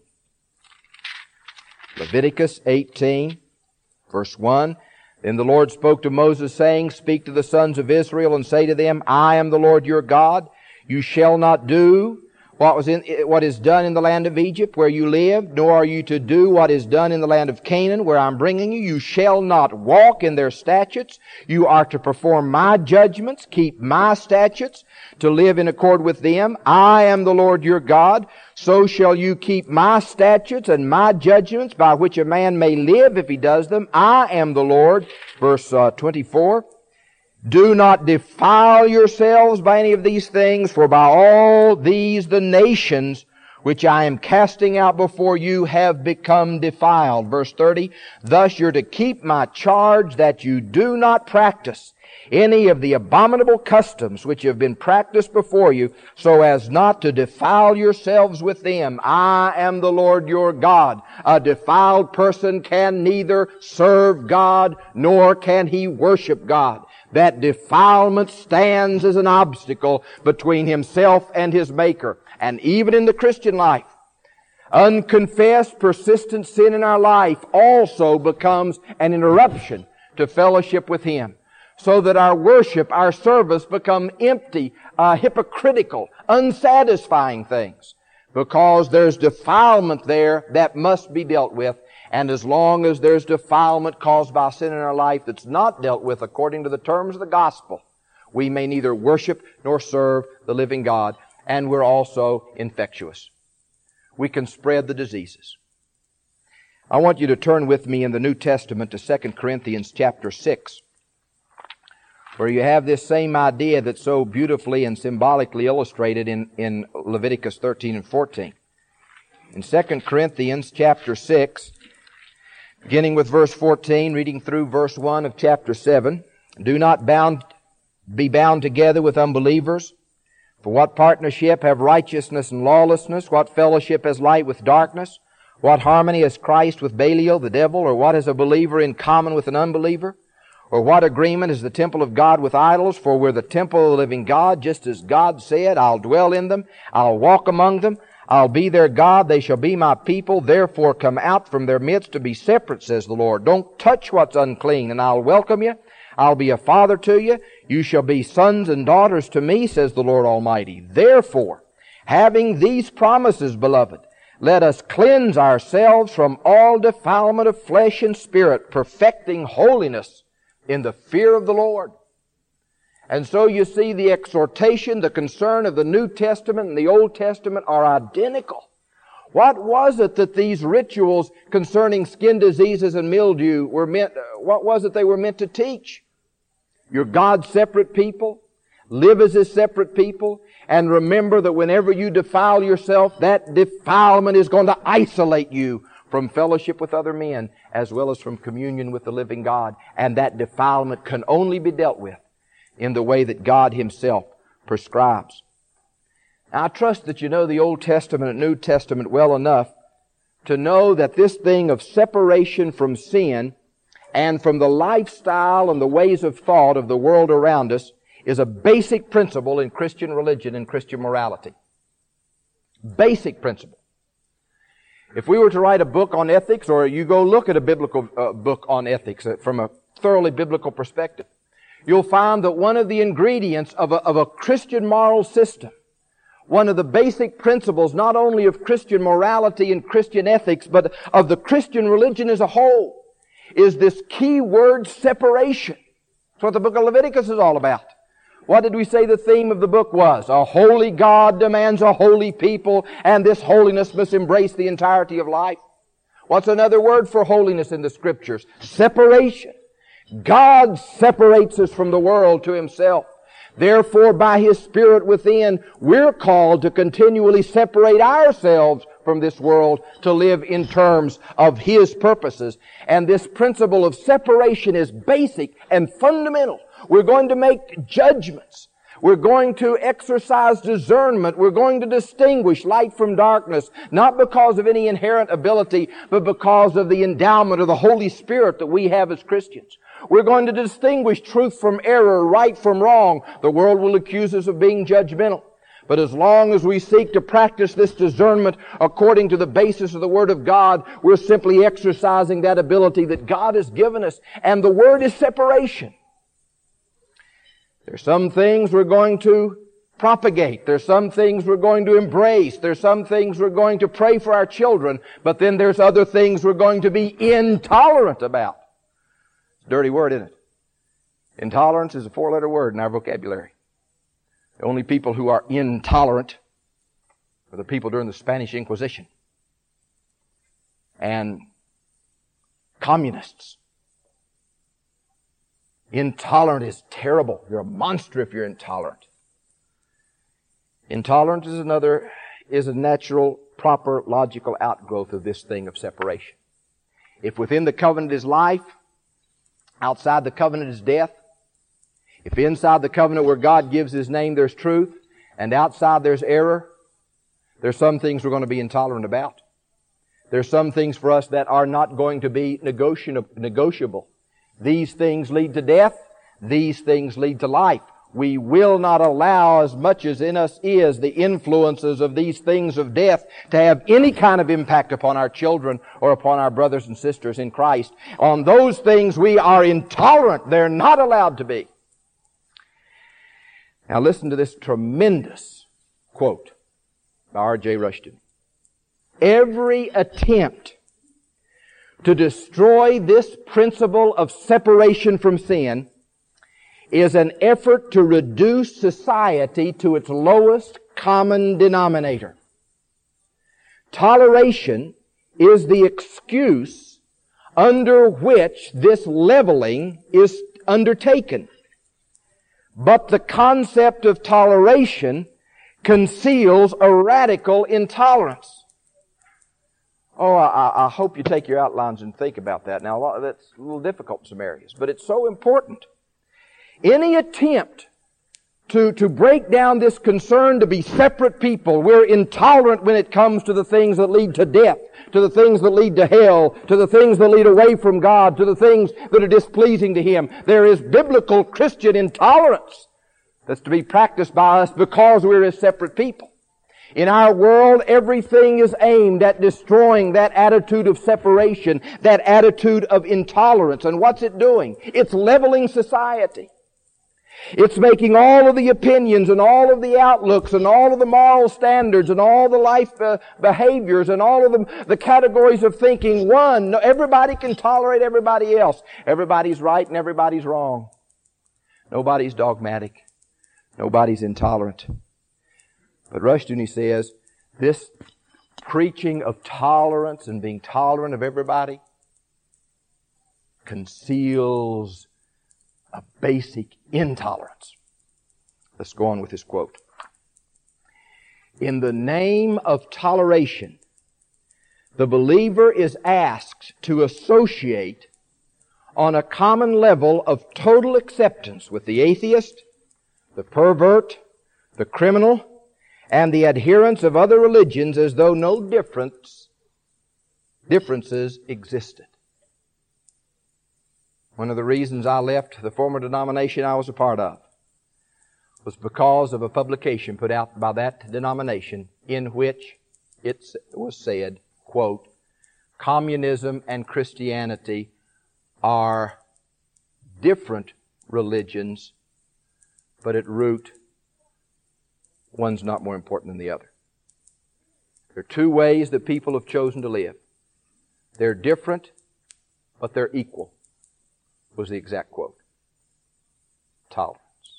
Leviticus 18, verse 1. Then the Lord spoke to Moses, saying, Speak to the sons of Israel and say to them, I am the Lord your God. You shall not do what is done in the land of Egypt where you lived, nor are you to do what is done in the land of Canaan where I'm bringing you. You shall not walk in their statutes. You are to perform my judgments, keep my statutes, to live in accord with them. I am the Lord your God. So shall you keep my statutes and my judgments by which a man may live if he does them. I am the Lord. Verse 24. Do not defile yourselves by any of these things, for by all these the nations which I am casting out before you have become defiled. Verse 30, Thus you're to keep my charge that you do not practice any of the abominable customs which have been practiced before you, so as not to defile yourselves with them. I am the Lord your God. A defiled person can neither serve God nor can he worship God. That defilement stands as an obstacle between himself and his Maker. And even in the Christian life, unconfessed, persistent sin in our life also becomes an interruption to fellowship with Him. So that our worship, our service become empty, hypocritical, unsatisfying things. Because there's defilement there that must be dealt with. And as long as there's defilement caused by sin in our life that's not dealt with according to the terms of the gospel, we may neither worship nor serve the living God, and we're also infectious. We can spread the diseases. I want you to turn with me in the New Testament to 2 Corinthians chapter 6, where you have this same idea that's so beautifully and symbolically illustrated in Leviticus 13 and 14. In 2 Corinthians chapter 6, beginning with verse 14, reading through verse 1 of chapter 7, Do not be bound together with unbelievers. For what partnership have righteousness and lawlessness? What fellowship has light with darkness? What harmony has Christ with Belial, the devil? Or what has a believer in common with an unbeliever? Or what agreement is the temple of God with idols? For we're the temple of the living God, just as God said, I'll dwell in them, I'll walk among them, I'll be their God, they shall be my people. Therefore come out from their midst to be separate, says the Lord. Don't touch what's unclean, and I'll welcome you. I'll be a father to you. You shall be sons and daughters to me, says the Lord Almighty. Therefore, having these promises, beloved, let us cleanse ourselves from all defilement of flesh and spirit, perfecting holiness in the fear of the Lord. And so you see the exhortation, the concern of the New Testament and the Old Testament are identical. What was it that these rituals concerning skin diseases and mildew were meant, what was it they were meant to teach? You're God's separate people. Live as His separate people. And remember that whenever you defile yourself, that defilement is going to isolate you from fellowship with other men as well as from communion with the living God. And that defilement can only be dealt with in the way that God Himself prescribes. Now, I trust that you know the Old Testament and New Testament well enough to know that this thing of separation from sin and from the lifestyle and the ways of thought of the world around us is a basic principle in Christian religion and Christian morality. Basic principle. If we were to write a book on ethics, or you go look at a biblical book on ethics from a thoroughly biblical perspective, you'll find that one of the ingredients of a Christian moral system, one of the basic principles not only of Christian morality and Christian ethics, but of the Christian religion as a whole, is this key word separation. That's what the book of Leviticus is all about. What did we say the theme of the book was? A holy God demands a holy people, and this holiness must embrace the entirety of life. What's another word for holiness in the Scriptures? Separation. God separates us from the world to Himself. Therefore, by His Spirit within, we're called to continually separate ourselves from this world to live in terms of His purposes. And this principle of separation is basic and fundamental. We're going to make judgments. We're going to exercise discernment. We're going to distinguish light from darkness, not because of any inherent ability, but because of the endowment of the Holy Spirit that we have as Christians. We're going to distinguish truth from error, right from wrong. The world will accuse us of being judgmental. But as long as we seek to practice this discernment according to the basis of the Word of God, we're simply exercising that ability that God has given us. And the word is separation. There's some things we're going to propagate. There's some things we're going to embrace. There's some things we're going to pray for our children. But then there's other things we're going to be intolerant about. It's a dirty word, isn't it? Intolerance is a 4-letter word in our vocabulary. The only people who are intolerant are the people during the Spanish Inquisition and communists. Intolerant is terrible. You're a monster if you're intolerant. Intolerance is a natural, proper, logical outgrowth of this thing of separation. If within the covenant is life, outside the covenant is death. If inside the covenant where God gives His name there's truth, and outside there's error, there's some things we're going to be intolerant about. There's some things for us that are not going to be negotiable. These things lead to death. These things lead to life. We will not allow, as much as in us is, the influences of these things of death to have any kind of impact upon our children or upon our brothers and sisters in Christ. On those things we are intolerant. They're not allowed to be. Now listen to this tremendous quote by R.J. Rushton. Every attempt to destroy this principle of separation from sin is an effort to reduce society to its lowest common denominator. Toleration is the excuse under which this leveling is undertaken. But the concept of toleration conceals a radical intolerance. Oh, I hope you take your outlines and think about that. Now, that's a little difficult in some areas, but it's so important. Any attempt to break down this concern to be separate people, we're intolerant when it comes to the things that lead to death, to the things that lead to hell, to the things that lead away from God, to the things that are displeasing to Him. There is biblical Christian intolerance that's to be practiced by us because we're a separate people. In our world, everything is aimed at destroying that attitude of separation, that attitude of intolerance. And what's it doing? It's leveling society. It's making all of the opinions and all of the outlooks and all of the moral standards and all the life behaviors and all of the categories of thinking one. No, everybody can tolerate everybody else. Everybody's right and everybody's wrong. Nobody's dogmatic. Nobody's intolerant. But Rushdoony says this preaching of tolerance and being tolerant of everybody conceals a basic intolerance. Let's go on with this quote. In the name of toleration, the believer is asked to associate on a common level of total acceptance with the atheist, the pervert, the criminal, and the adherents of other religions as though no differences existed. One of the reasons I left the former denomination I was a part of was because of a publication put out by that denomination in which it was said, quote, communism and Christianity are different religions, but at root, one's not more important than the other. There are two ways that people have chosen to live. They're different, but they're equal, was the exact quote. Tolerance.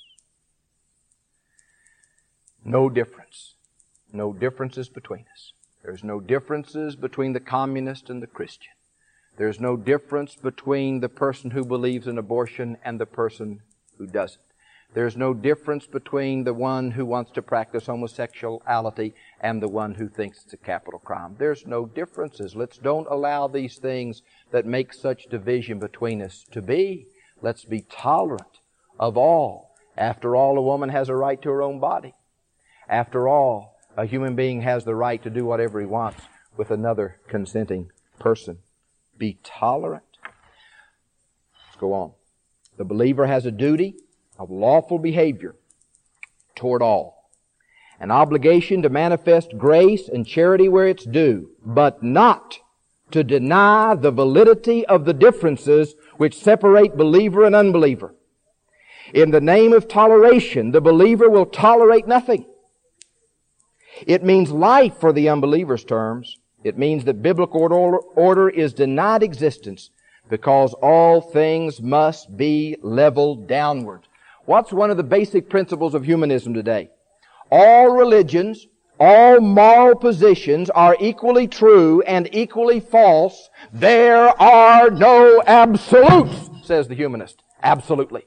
No difference. No differences between us. There's no differences between the communist and the Christian. There's no difference between the person who believes in abortion and the person who doesn't. There's no difference between the one who wants to practice homosexuality and the one who thinks it's a capital crime. There's no differences. Let's don't allow these things that make such division between us to be. Let's be tolerant of all. After all, a woman has a right to her own body. After all, a human being has the right to do whatever he wants with another consenting person. Be tolerant. Let's go on. The believer has a duty of lawful behavior toward all. An obligation to manifest grace and charity where it's due, but not to deny the validity of the differences which separate believer and unbeliever. In the name of toleration, the believer will tolerate nothing. It means life for the unbeliever's terms. It means that biblical order is denied existence because all things must be leveled downward. What's one of the basic principles of humanism today? All religions, all moral positions are equally true and equally false. There are no absolutes, says the humanist. Absolutely.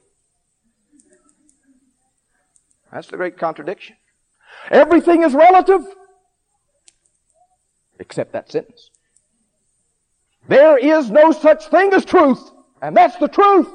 That's the great contradiction. Everything is relative, except that sentence. There is no such thing as truth, and that's the truth.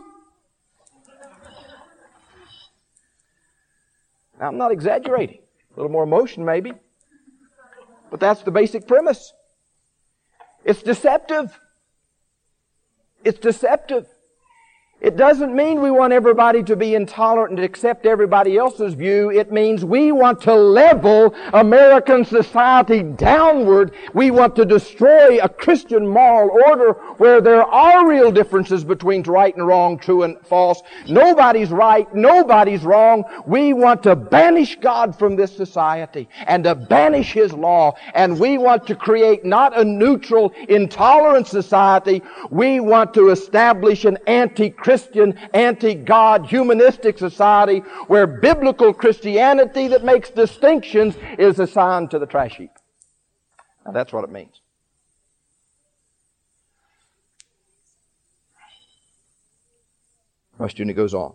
Now, I'm not exaggerating. A little more emotion, maybe. But that's the basic premise. It's deceptive. It's deceptive. It doesn't mean we want everybody to be intolerant and accept everybody else's view. It means we want to level American society downward. We want to destroy a Christian moral order where there are real differences between right and wrong, true and false. Nobody's right, nobody's wrong. We want to banish God from this society and to banish His law. And we want to create not a neutral, intolerant society. We want to establish an anti-Christian, anti-God, humanistic society where biblical Christianity that makes distinctions is assigned to the trash heap. Now that's what it means. Rushdoony goes on.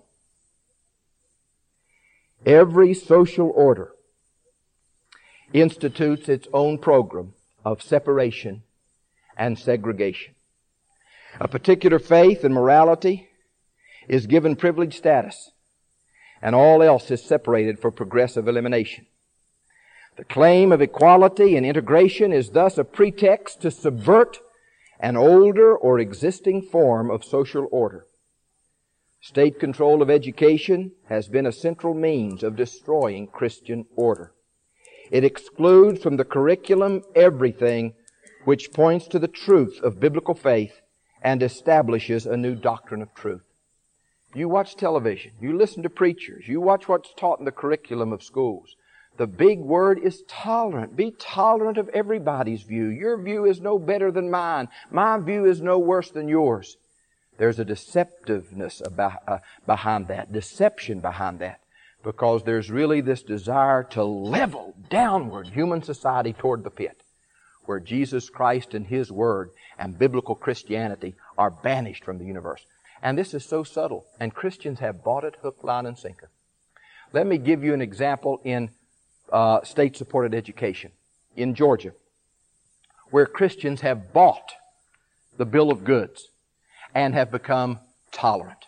Every social order institutes its own program of separation and segregation. A particular faith and morality is given privileged status, and all else is separated for progressive elimination. The claim of equality and integration is thus a pretext to subvert an older or existing form of social order. State control of education has been a central means of destroying Christian order. It excludes from the curriculum everything which points to the truth of biblical faith and establishes a new doctrine of truth. You watch television. You listen to preachers. You watch what's taught in the curriculum of schools. The big word is tolerant. Be tolerant of everybody's view. Your view is no better than mine. My view is no worse than yours. There's a deceptiveness behind that, deception behind that, because there's really this desire to level downward human society toward the pit, where Jesus Christ and His Word and biblical Christianity are banished from the universe. And this is so subtle, and Christians have bought it hook, line, and sinker. Let me give you an example in state-supported education in Georgia, where Christians have bought the bill of goods and have become tolerant.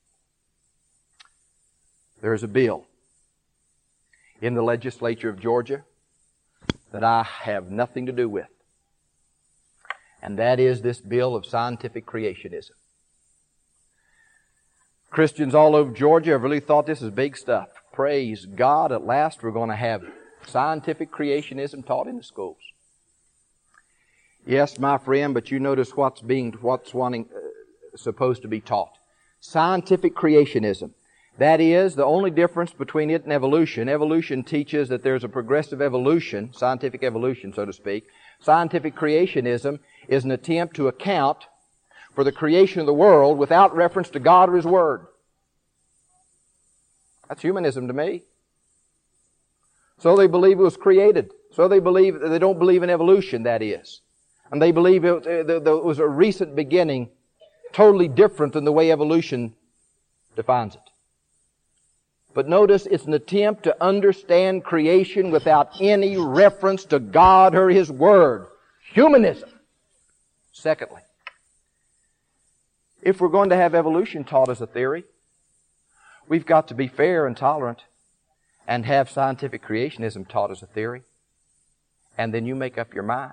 There's a bill in the legislature of Georgia that I have nothing to do with, and that is this bill of scientific creationism. Christians all over Georgia have really thought this is big stuff. Praise God, at last we're going to have scientific creationism taught in the schools. Yes, my friend, but you notice what's supposed to be taught. Scientific creationism. That is, the only difference between it and evolution. Evolution teaches that there's a progressive evolution, scientific evolution, so to speak. Scientific creationism is an attempt to account for the creation of the world without reference to God or His Word. That's humanism to me. So they believe it was created. So they don't believe in evolution, that is. And they believe it was a recent beginning, totally different than the way evolution defines it. But notice it's an attempt to understand creation without any reference to God or His Word. Humanism. Secondly, if we're going to have evolution taught as a theory, we've got to be fair and tolerant and have scientific creationism taught as a theory. And then you make up your mind.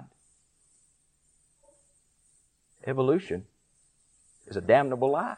Evolution is a damnable lie.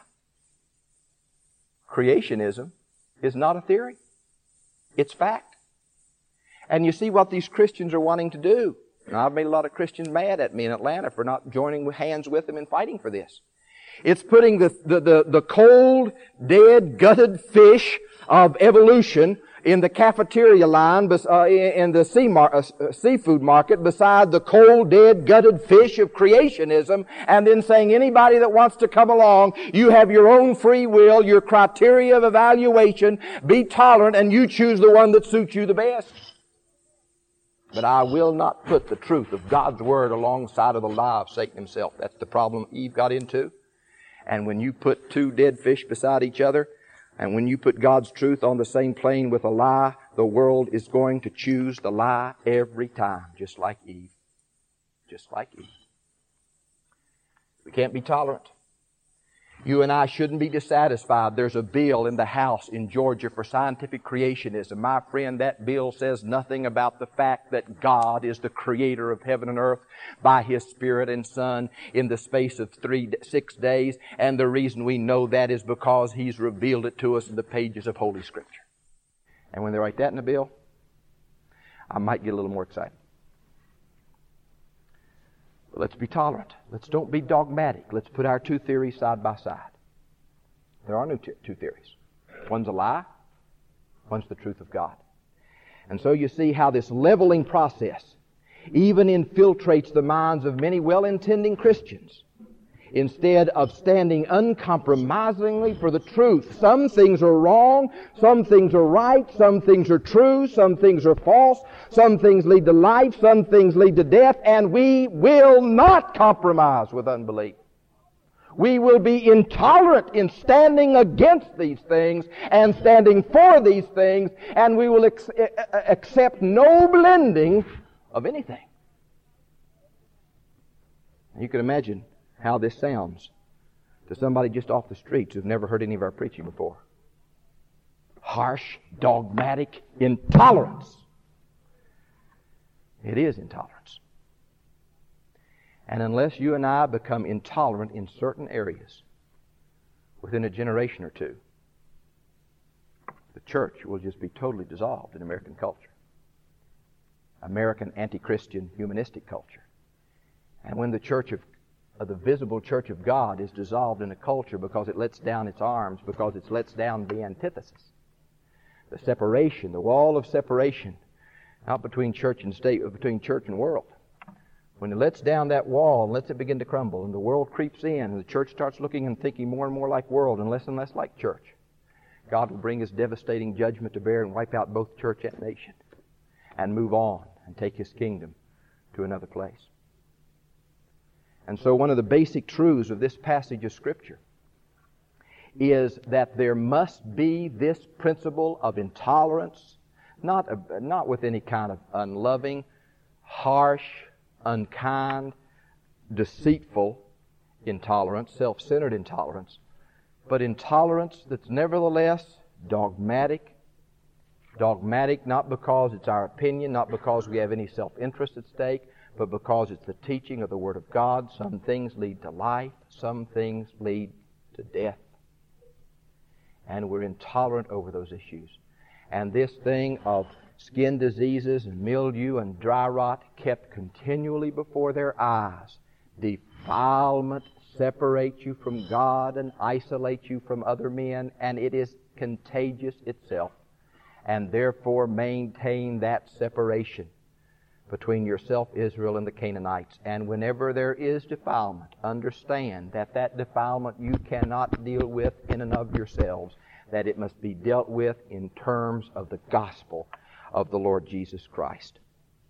Creationism is not a theory. It's fact. And you see what these Christians are wanting to do. Now, I've made a lot of Christians mad at me in Atlanta for not joining hands with them in fighting for this. It's putting the cold, dead, gutted fish of evolution in the cafeteria line in the seafood market beside the cold, dead, gutted fish of creationism, and then saying anybody that wants to come along, you have your own free will, your criteria of evaluation, be tolerant, and you choose the one that suits you the best. But I will not put the truth of God's Word alongside of the lie of Satan himself. That's the problem Eve got into. And when you put two dead fish beside each other, and when you put God's truth on the same plane with a lie, the world is going to choose the lie every time, just like Eve. Just like Eve. We can't be tolerant. You and I shouldn't be dissatisfied. There's a bill in the House in Georgia for scientific creationism. My friend, that bill says nothing about the fact that God is the creator of heaven and earth by His Spirit and Son in the space of 6 days. And the reason we know that is because He's revealed it to us in the pages of Holy Scripture. And when they write that in the bill, I might get a little more excited. But let's be tolerant. Let's don't be dogmatic. Let's put our two theories side by side. There are no two theories. One's a lie. One's the truth of God. And so you see how this leveling process even infiltrates the minds of many well-intending Christians instead of standing uncompromisingly for the truth. Some things are wrong, some things are right, some things are true, some things are false, some things lead to life, some things lead to death, and we will not compromise with unbelief. We will be intolerant in standing against these things and standing for these things, and we will accept no blending of anything. You can imagine how this sounds to somebody just off the streets who've never heard any of our preaching before. Harsh, dogmatic intolerance. It is intolerance. And unless you and I become intolerant in certain areas within a generation or two, the church will just be totally dissolved in American culture. American anti-Christian humanistic culture. And when the church of of the visible church of God is dissolved in a culture because it lets down its arms, because it lets down the antithesis. The separation, the wall of separation, not between church and state, but between church and world. When it lets down that wall and lets it begin to crumble, and the world creeps in, and the church starts looking and thinking more and more like world and less like church, God will bring His devastating judgment to bear and wipe out both church and nation and move on and take His kingdom to another place. And so one of the basic truths of this passage of Scripture is that there must be this principle of intolerance, not with any kind of unloving, harsh, unkind, deceitful intolerance, self-centered intolerance, but intolerance that's nevertheless dogmatic. Dogmatic not because it's our opinion, not because we have any self-interest at stake, but because it's the teaching of the Word of God. Some things lead to life, some things lead to death. And we're intolerant over those issues. And this thing of skin diseases and mildew and dry rot kept continually before their eyes. Defilement separates you from God and isolates you from other men, and it is contagious itself. And therefore maintain that separation between yourself, Israel, and the Canaanites. And whenever there is defilement, understand that that defilement you cannot deal with in and of yourselves, that it must be dealt with in terms of the gospel of the Lord Jesus Christ.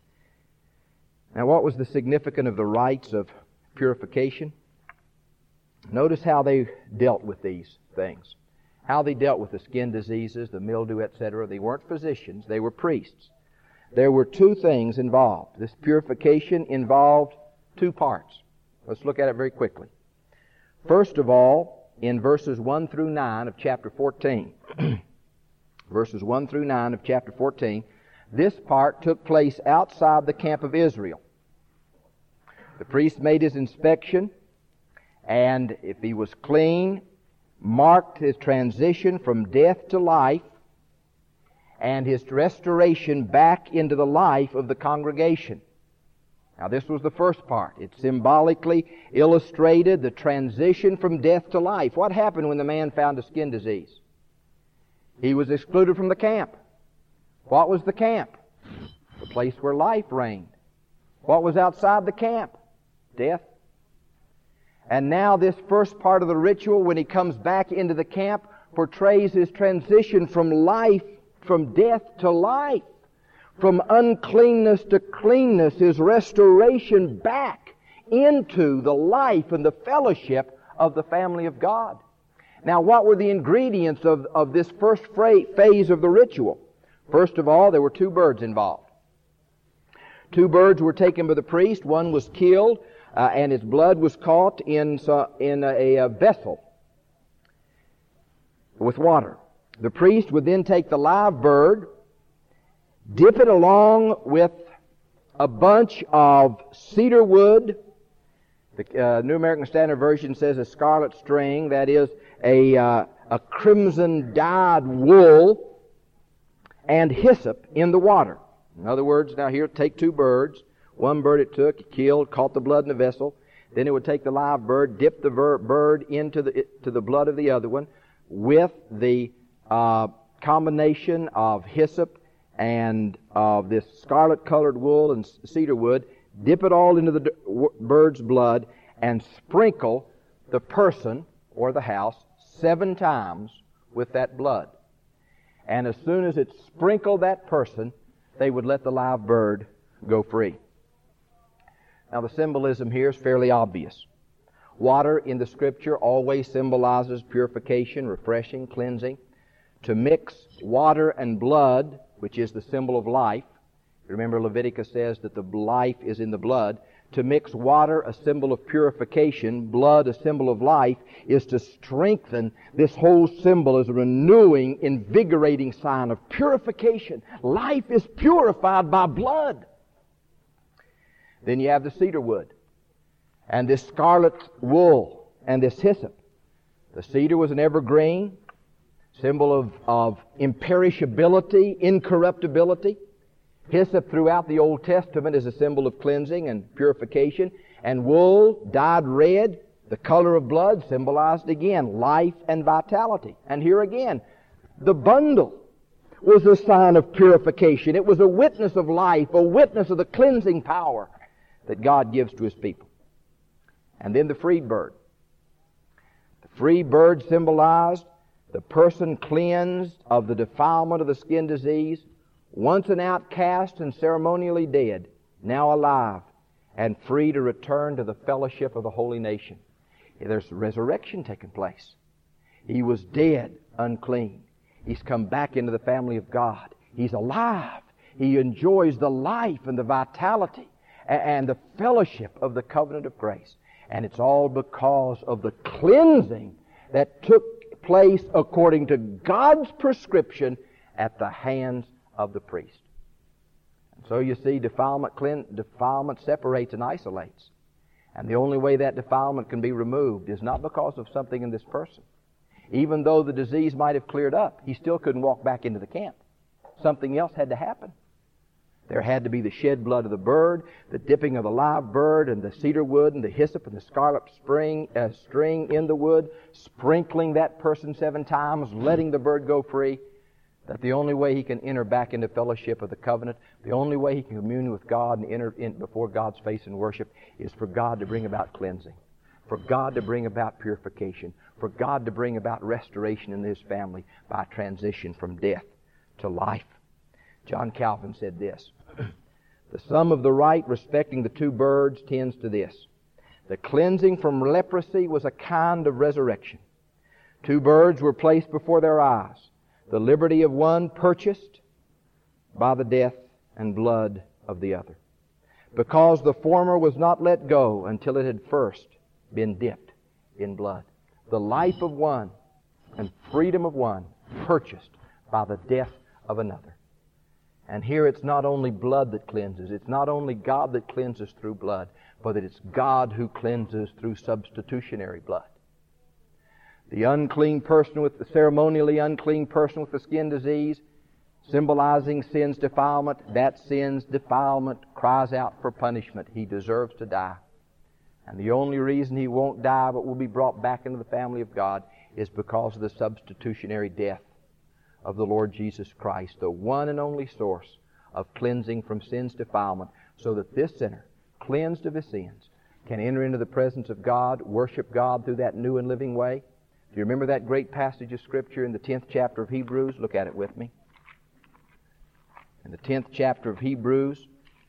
Now, what was the significance of the rites of purification? Notice how they dealt with these things. How they dealt with the skin diseases, the mildew, etc. They weren't physicians, they were priests. There were two things involved. This purification involved two parts. Let's look at it very quickly. First of all, in verses 1 through 9 of chapter 14, verses 1 through 9 of chapter 14, this part took place outside the camp of Israel. The priest made his inspection, and if he was clean, marked his transition from death to life and his restoration back into the life of the congregation. Now, this was the first part. It symbolically illustrated the transition from death to life. What happened when the man found a skin disease? He was excluded from the camp. What was the camp? The place where life reigned. What was outside the camp? Death. And now this first part of the ritual, when he comes back into the camp, portrays his transition from life, from death to life, from uncleanness to cleanness, his restoration back into the life and the fellowship of the family of God. Now, what were the ingredients of this first phase of the ritual? First of all, there were two birds involved. Two birds were taken by the priest. One was killed, and its blood was caught in a vessel with water. The priest would then take the live bird, dip it along with a bunch of cedar wood. The New American Standard Version says a scarlet string, that is a crimson dyed wool, and hyssop in the water. In other words, now here, take two birds. One bird it took, it killed, caught the blood in the vessel. Then it would take the live bird, dip the bird into the blood of the other one with the combination of hyssop and of this scarlet-colored wool and cedar wood, dip it all into the bird's blood, and sprinkle the person or the house 7 times with that blood. And as soon as it sprinkled that person, they would let the live bird go free. Now, the symbolism here is fairly obvious. Water in the Scripture always symbolizes purification, refreshing, cleansing. To mix water and blood, which is the symbol of life, remember Leviticus says that the life is in the blood. To mix water, a symbol of purification, blood, a symbol of life, is to strengthen this whole symbol as a renewing, invigorating sign of purification. Life is purified by blood. Then you have the cedar wood and this scarlet wool and this hyssop. The cedar was an evergreen, symbol of imperishability, incorruptibility. Hyssop throughout the Old Testament is a symbol of cleansing and purification. And wool dyed red, the color of blood, symbolized again life and vitality. And here again, the bundle was a sign of purification. It was a witness of life, a witness of the cleansing power that God gives to His people. And then the freed bird. The freed bird symbolized the person cleansed of the defilement of the skin disease, once an outcast and ceremonially dead, now alive and free to return to the fellowship of the holy nation. There's resurrection taking place. He was dead, unclean. He's come back into the family of God. He's alive. He enjoys the life and the vitality and the fellowship of the covenant of grace. And it's all because of the cleansing that took place according to God's prescription at the hands of the priest. And so you see, defilement separates and isolates. And the only way that defilement can be removed is not because of something in this person. Even though the disease might have cleared up, he still couldn't walk back into the camp. Something else had to happen. There had to be the shed blood of the bird, the dipping of the live bird, and the cedar wood, and the hyssop, and the scarlet string in the wood, sprinkling that person 7 times, letting the bird go free. That the only way he can enter back into fellowship of the covenant, the only way he can commune with God and enter in before God's face in worship, is for God to bring about cleansing, for God to bring about purification, for God to bring about restoration in his family by transition from death to life. John Calvin said this, "The sum of the rite respecting the 2 birds tends to this. The cleansing from leprosy was a kind of resurrection. 2 birds were placed before their eyes, the liberty of one purchased by the death and blood of the other, because the former was not let go until it had first been dipped in blood. The life of one and freedom of one purchased by the death of another." And here it's not only blood that cleanses, it's not only God that cleanses through blood, but that it's God who cleanses through substitutionary blood. The unclean person with the ceremonially unclean person with the skin disease, symbolizing sin's defilement, that sin's defilement cries out for punishment. He deserves to die. And the only reason he won't die but will be brought back into the family of God is because of the substitutionary death of the Lord Jesus Christ, the one and only source of cleansing from sin's defilement, so that this sinner, cleansed of his sins, can enter into the presence of God, worship God through that new and living way. Do you remember that great passage of Scripture in the 10th chapter of Hebrews? Look at it with me. In the 10th chapter of Hebrews,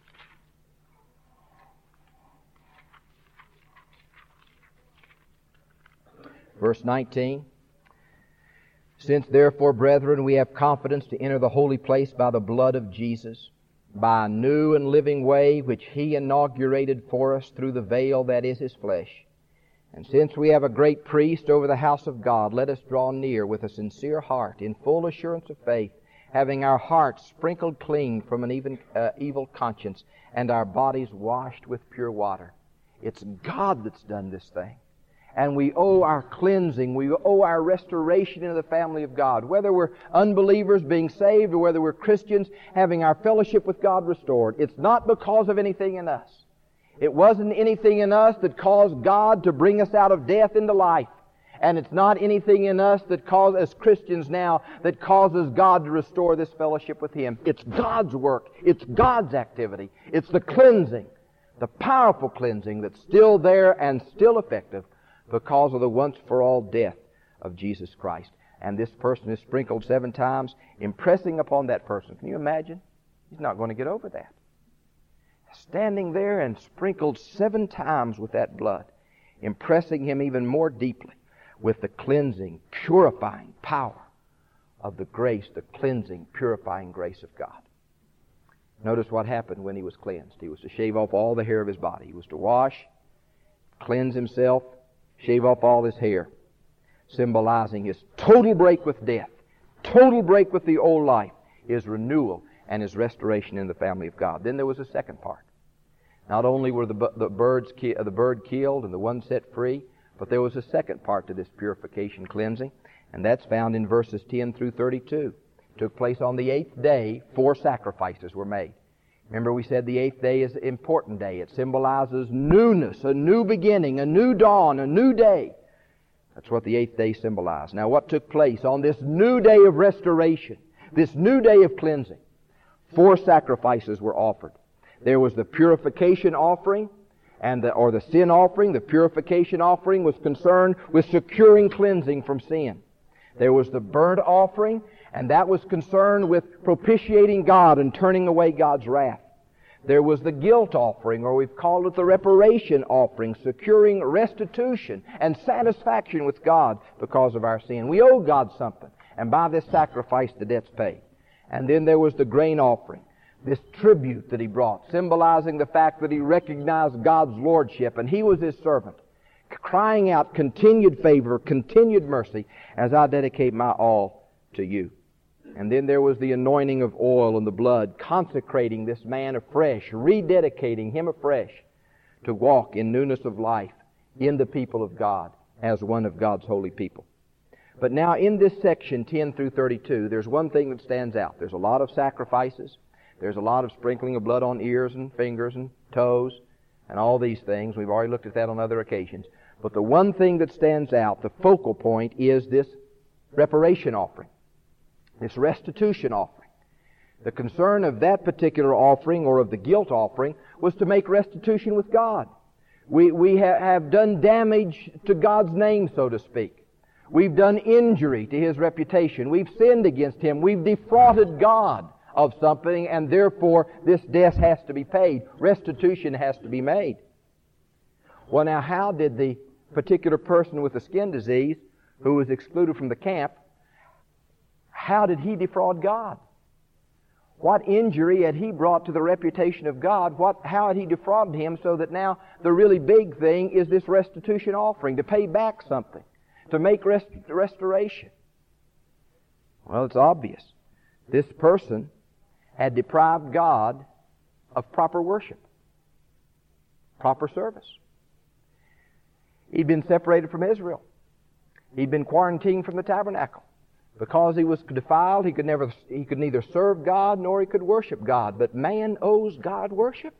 verse 19, "Since therefore, brethren, we have confidence to enter the holy place by the blood of Jesus, by a new and living way which He inaugurated for us through the veil that is His flesh. And since we have a great priest over the house of God, let us draw near with a sincere heart, in full assurance of faith, having our hearts sprinkled clean from an evil conscience, and our bodies washed with pure water." It's God that's done this thing. And we owe our cleansing, we owe our restoration into the family of God. Whether we're unbelievers being saved or whether we're Christians having our fellowship with God restored, it's not because of anything in us. It wasn't anything in us that caused God to bring us out of death into life. And it's not anything in us that as Christians now, that causes God to restore this fellowship with Him. It's God's work. It's God's activity. It's the cleansing, the powerful cleansing that's still there and still effective because of the once-for-all death of Jesus Christ. And this person is sprinkled 7 times, impressing upon that person. Can you imagine? He's not going to get over that. Standing there and sprinkled 7 times with that blood, impressing him even more deeply with the cleansing, purifying power of the grace, the cleansing, purifying grace of God. Notice what happened when he was cleansed. He was to shave off all the hair of his body. He was to wash, cleanse himself, shave off all his hair, symbolizing his total break with death, total break with the old life, his renewal, and his restoration in the family of God. Then there was a second part. Not only were the bird killed and the one set free, but there was a second part to this purification cleansing, and that's found in verses 10 through 32. It took place on the 8th day. 4 sacrifices were made. Remember, we said the 8th day is an important day. It symbolizes newness, a new beginning, a new dawn, a new day. That's what the 8th day symbolized. Now, what took place on this new day of restoration, this new day of cleansing? 4 sacrifices were offered. There was the purification offering, or the sin offering. The purification offering was concerned with securing cleansing from sin. There was the burnt offering, and that was concerned with propitiating God and turning away God's wrath. There was the guilt offering, or we've called it the reparation offering, securing restitution and satisfaction with God because of our sin. We owe God something, and by this sacrifice the debt's paid. And then there was the grain offering, this tribute that He brought, symbolizing the fact that He recognized God's lordship, and He was His servant, crying out continued favor, continued mercy, as I dedicate my all to You. And then there was the anointing of oil and the blood, consecrating this man afresh, rededicating him afresh to walk in newness of life in the people of God as one of God's holy people. But now in this section 10 through 32, there's one thing that stands out. There's a lot of sacrifices. There's a lot of sprinkling of blood on ears and fingers and toes and all these things. We've already looked at that on other occasions. But the one thing that stands out, the focal point, is this reparation offering. This restitution offering. The concern of that particular offering, or of the guilt offering, was to make restitution with God. We have done damage to God's name, so to speak. We've done injury to His reputation. We've sinned against Him. We've defrauded God of something, and therefore this debt has to be paid. Restitution has to be made. Well, now, how did the particular person with the skin disease, who was excluded from the camp, how did he defraud God? What injury had he brought to the reputation of God? How had he defrauded Him, so that now the really big thing is this restitution offering, to pay back something, to make restoration? Well, it's obvious. This person had deprived God of proper worship, proper service. He'd been separated from Israel. He'd been quarantined from the tabernacle. Because he was defiled, he could neither serve God nor he could worship God. But man owes God worship.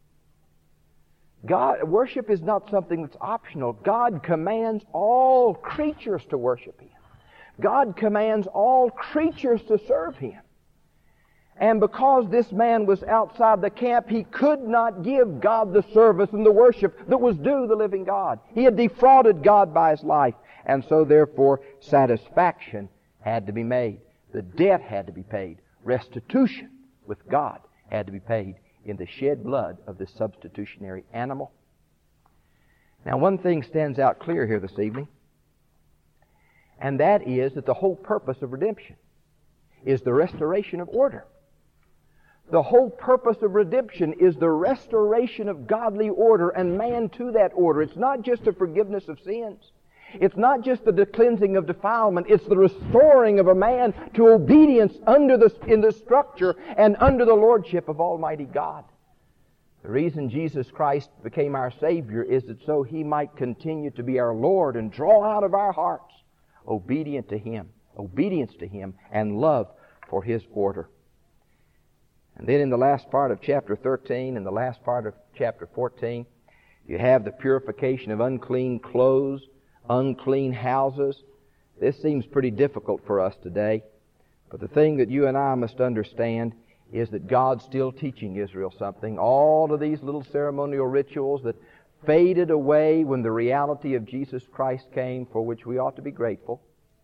Worship is not something that's optional. God commands all creatures to worship Him. God commands all creatures to serve Him. And because this man was outside the camp, he could not give God the service and the worship that was due the living God. He had defrauded God by his life. And so therefore, satisfaction had to be made. The debt had to be paid. Restitution with God had to be paid in the shed blood of this substitutionary animal. Now, one thing stands out clear here this evening, and that is that the whole purpose of redemption is the restoration of order. The whole purpose of redemption is the restoration of godly order and man to that order. It's not just the forgiveness of sins. It's not just the cleansing of defilement. It's the restoring of a man to obedience in the structure and under the lordship of Almighty God. The reason Jesus Christ became our Savior is that so He might continue to be our Lord and draw out of our hearts obedience to Him, and love for His order. And then in the last part of chapter 13 and the last part of chapter 14, you have the purification of unclean clothes, unclean houses. This seems pretty difficult for us today. But the thing that you and I must understand is that God's still teaching Israel something. All of these little ceremonial rituals that faded away when the reality of Jesus Christ came, for which we ought to be grateful.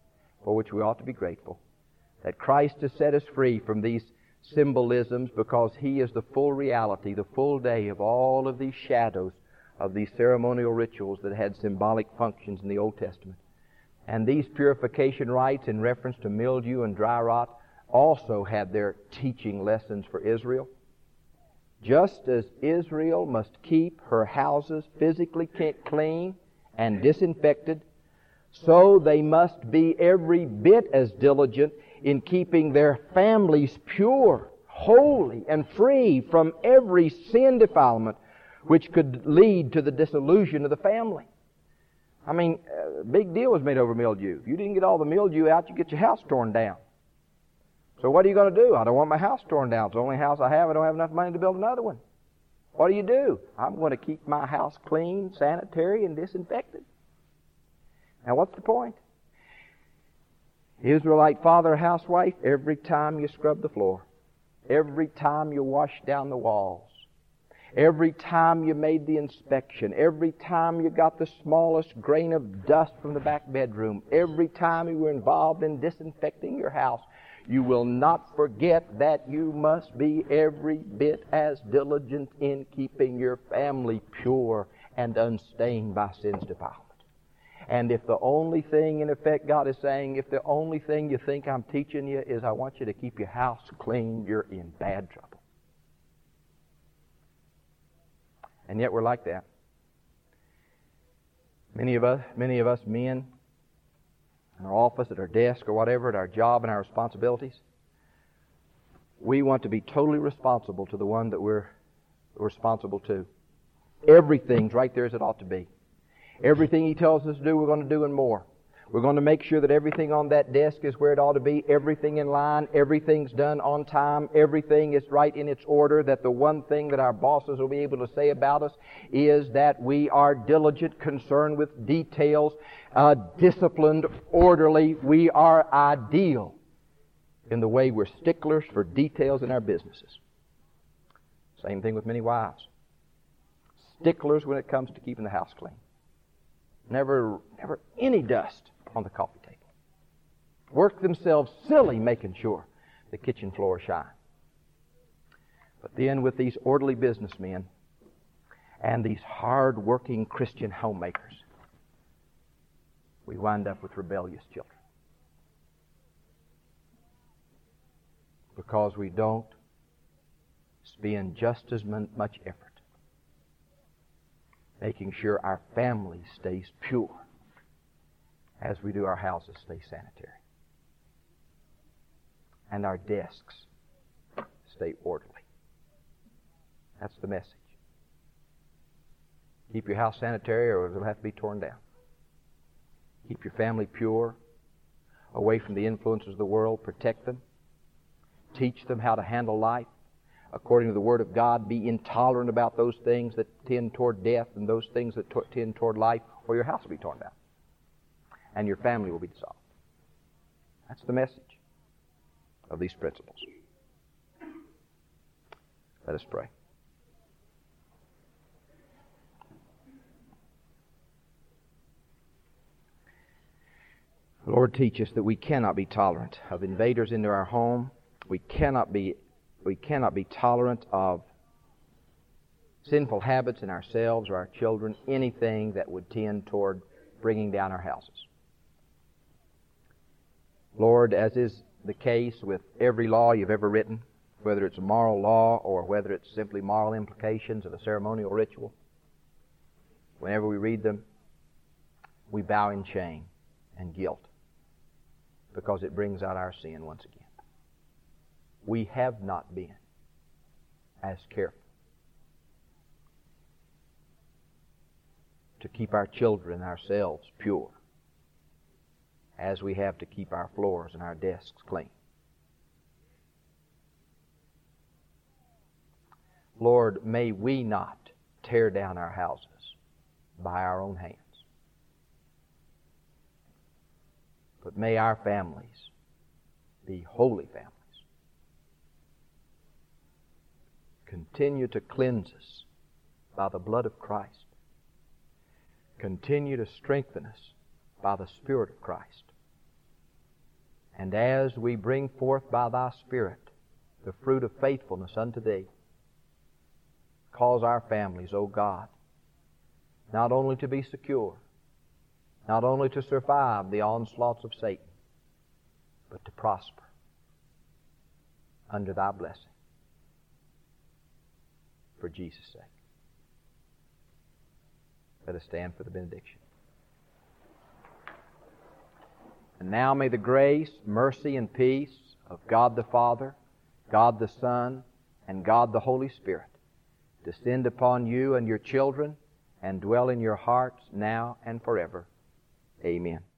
That Christ has set us free from these symbolisms, because He is the full reality, the full day of all of these shadows of these ceremonial rituals that had symbolic functions in the Old Testament. And these purification rites in reference to mildew and dry rot also had their teaching lessons for Israel. Just as Israel must keep her houses physically clean and disinfected, so they must be every bit as diligent in keeping their families pure, holy, and free from every sin defilement which could lead to the dissolution of the family. I mean, a big deal was made over mildew. If you didn't get all the mildew out, you get your house torn down. So what are you going to do? I don't want my house torn down. It's the only house I have. I don't have enough money to build another one. What do? I'm going to keep my house clean, sanitary, and disinfected. Now what's the point? Israelite father, housewife, every time you scrub the floor, every time you wash down the walls, every time you made the inspection, every time you got the smallest grain of dust from the back bedroom, every time you were involved in disinfecting your house, you will not forget that you must be every bit as diligent in keeping your family pure and unstained by sin's defilement. And if the only thing, in effect, God is saying, if the only thing you think I'm teaching you is I want you to keep your house clean, you're in bad trouble. And yet we're like that. Many of us men, in our office, at our desk, or whatever, at our job and our responsibilities, we want to be totally responsible to the one that we're responsible to. Everything's right there as it ought to be. Everything he tells us to do, we're going to do and more. We're going to make sure that everything on that desk is where it ought to be, everything in line, everything's done on time, everything is right in its order, that the one thing that our bosses will be able to say about us is that we are diligent, concerned with details, disciplined, orderly. We are ideal in the way we're sticklers for details in our businesses. Same thing with many wives. Sticklers when it comes to keeping the house clean. Never any dust on the coffee table. Work themselves silly making sure the kitchen floor shines. But then with these orderly businessmen and these hard-working Christian homemakers, we wind up with rebellious children. Because we don't spend just as much effort making sure our family stays pure as we do our houses stay sanitary. And our desks stay orderly. That's the message. Keep your house sanitary or it'll have to be torn down. Keep your family pure, away from the influences of the world. Protect them. Teach them how to handle life according to the Word of God. Be intolerant about those things that tend toward death and those things that tend toward life, or your house will be torn down. And your family will be dissolved. That's the message of these principles. Let us pray. Lord, teach us that we cannot be tolerant of invaders into our home. We cannot be tolerant of sinful habits in ourselves or our children, anything that would tend toward bringing down our houses. Lord, as is the case with every law you've ever written, whether it's a moral law or whether it's simply moral implications of a ceremonial ritual, whenever we read them, we bow in shame and guilt because it brings out our sin once again. We have not been as careful to keep our children and ourselves pure as we have to keep our floors and our desks clean. Lord, may we not tear down our houses by our own hands, but may our families be holy families. Continue to cleanse us by the blood of Christ. Continue to strengthen us by the Spirit of Christ. And as we bring forth by Thy Spirit the fruit of faithfulness unto Thee, cause our families, O God, not only to be secure, not only to survive the onslaughts of Satan, but to prosper under Thy blessing. For Jesus' sake. Let us stand for the benediction. And now may the grace, mercy, and peace of God the Father, God the Son, and God the Holy Spirit descend upon you and your children and dwell in your hearts now and forever. Amen.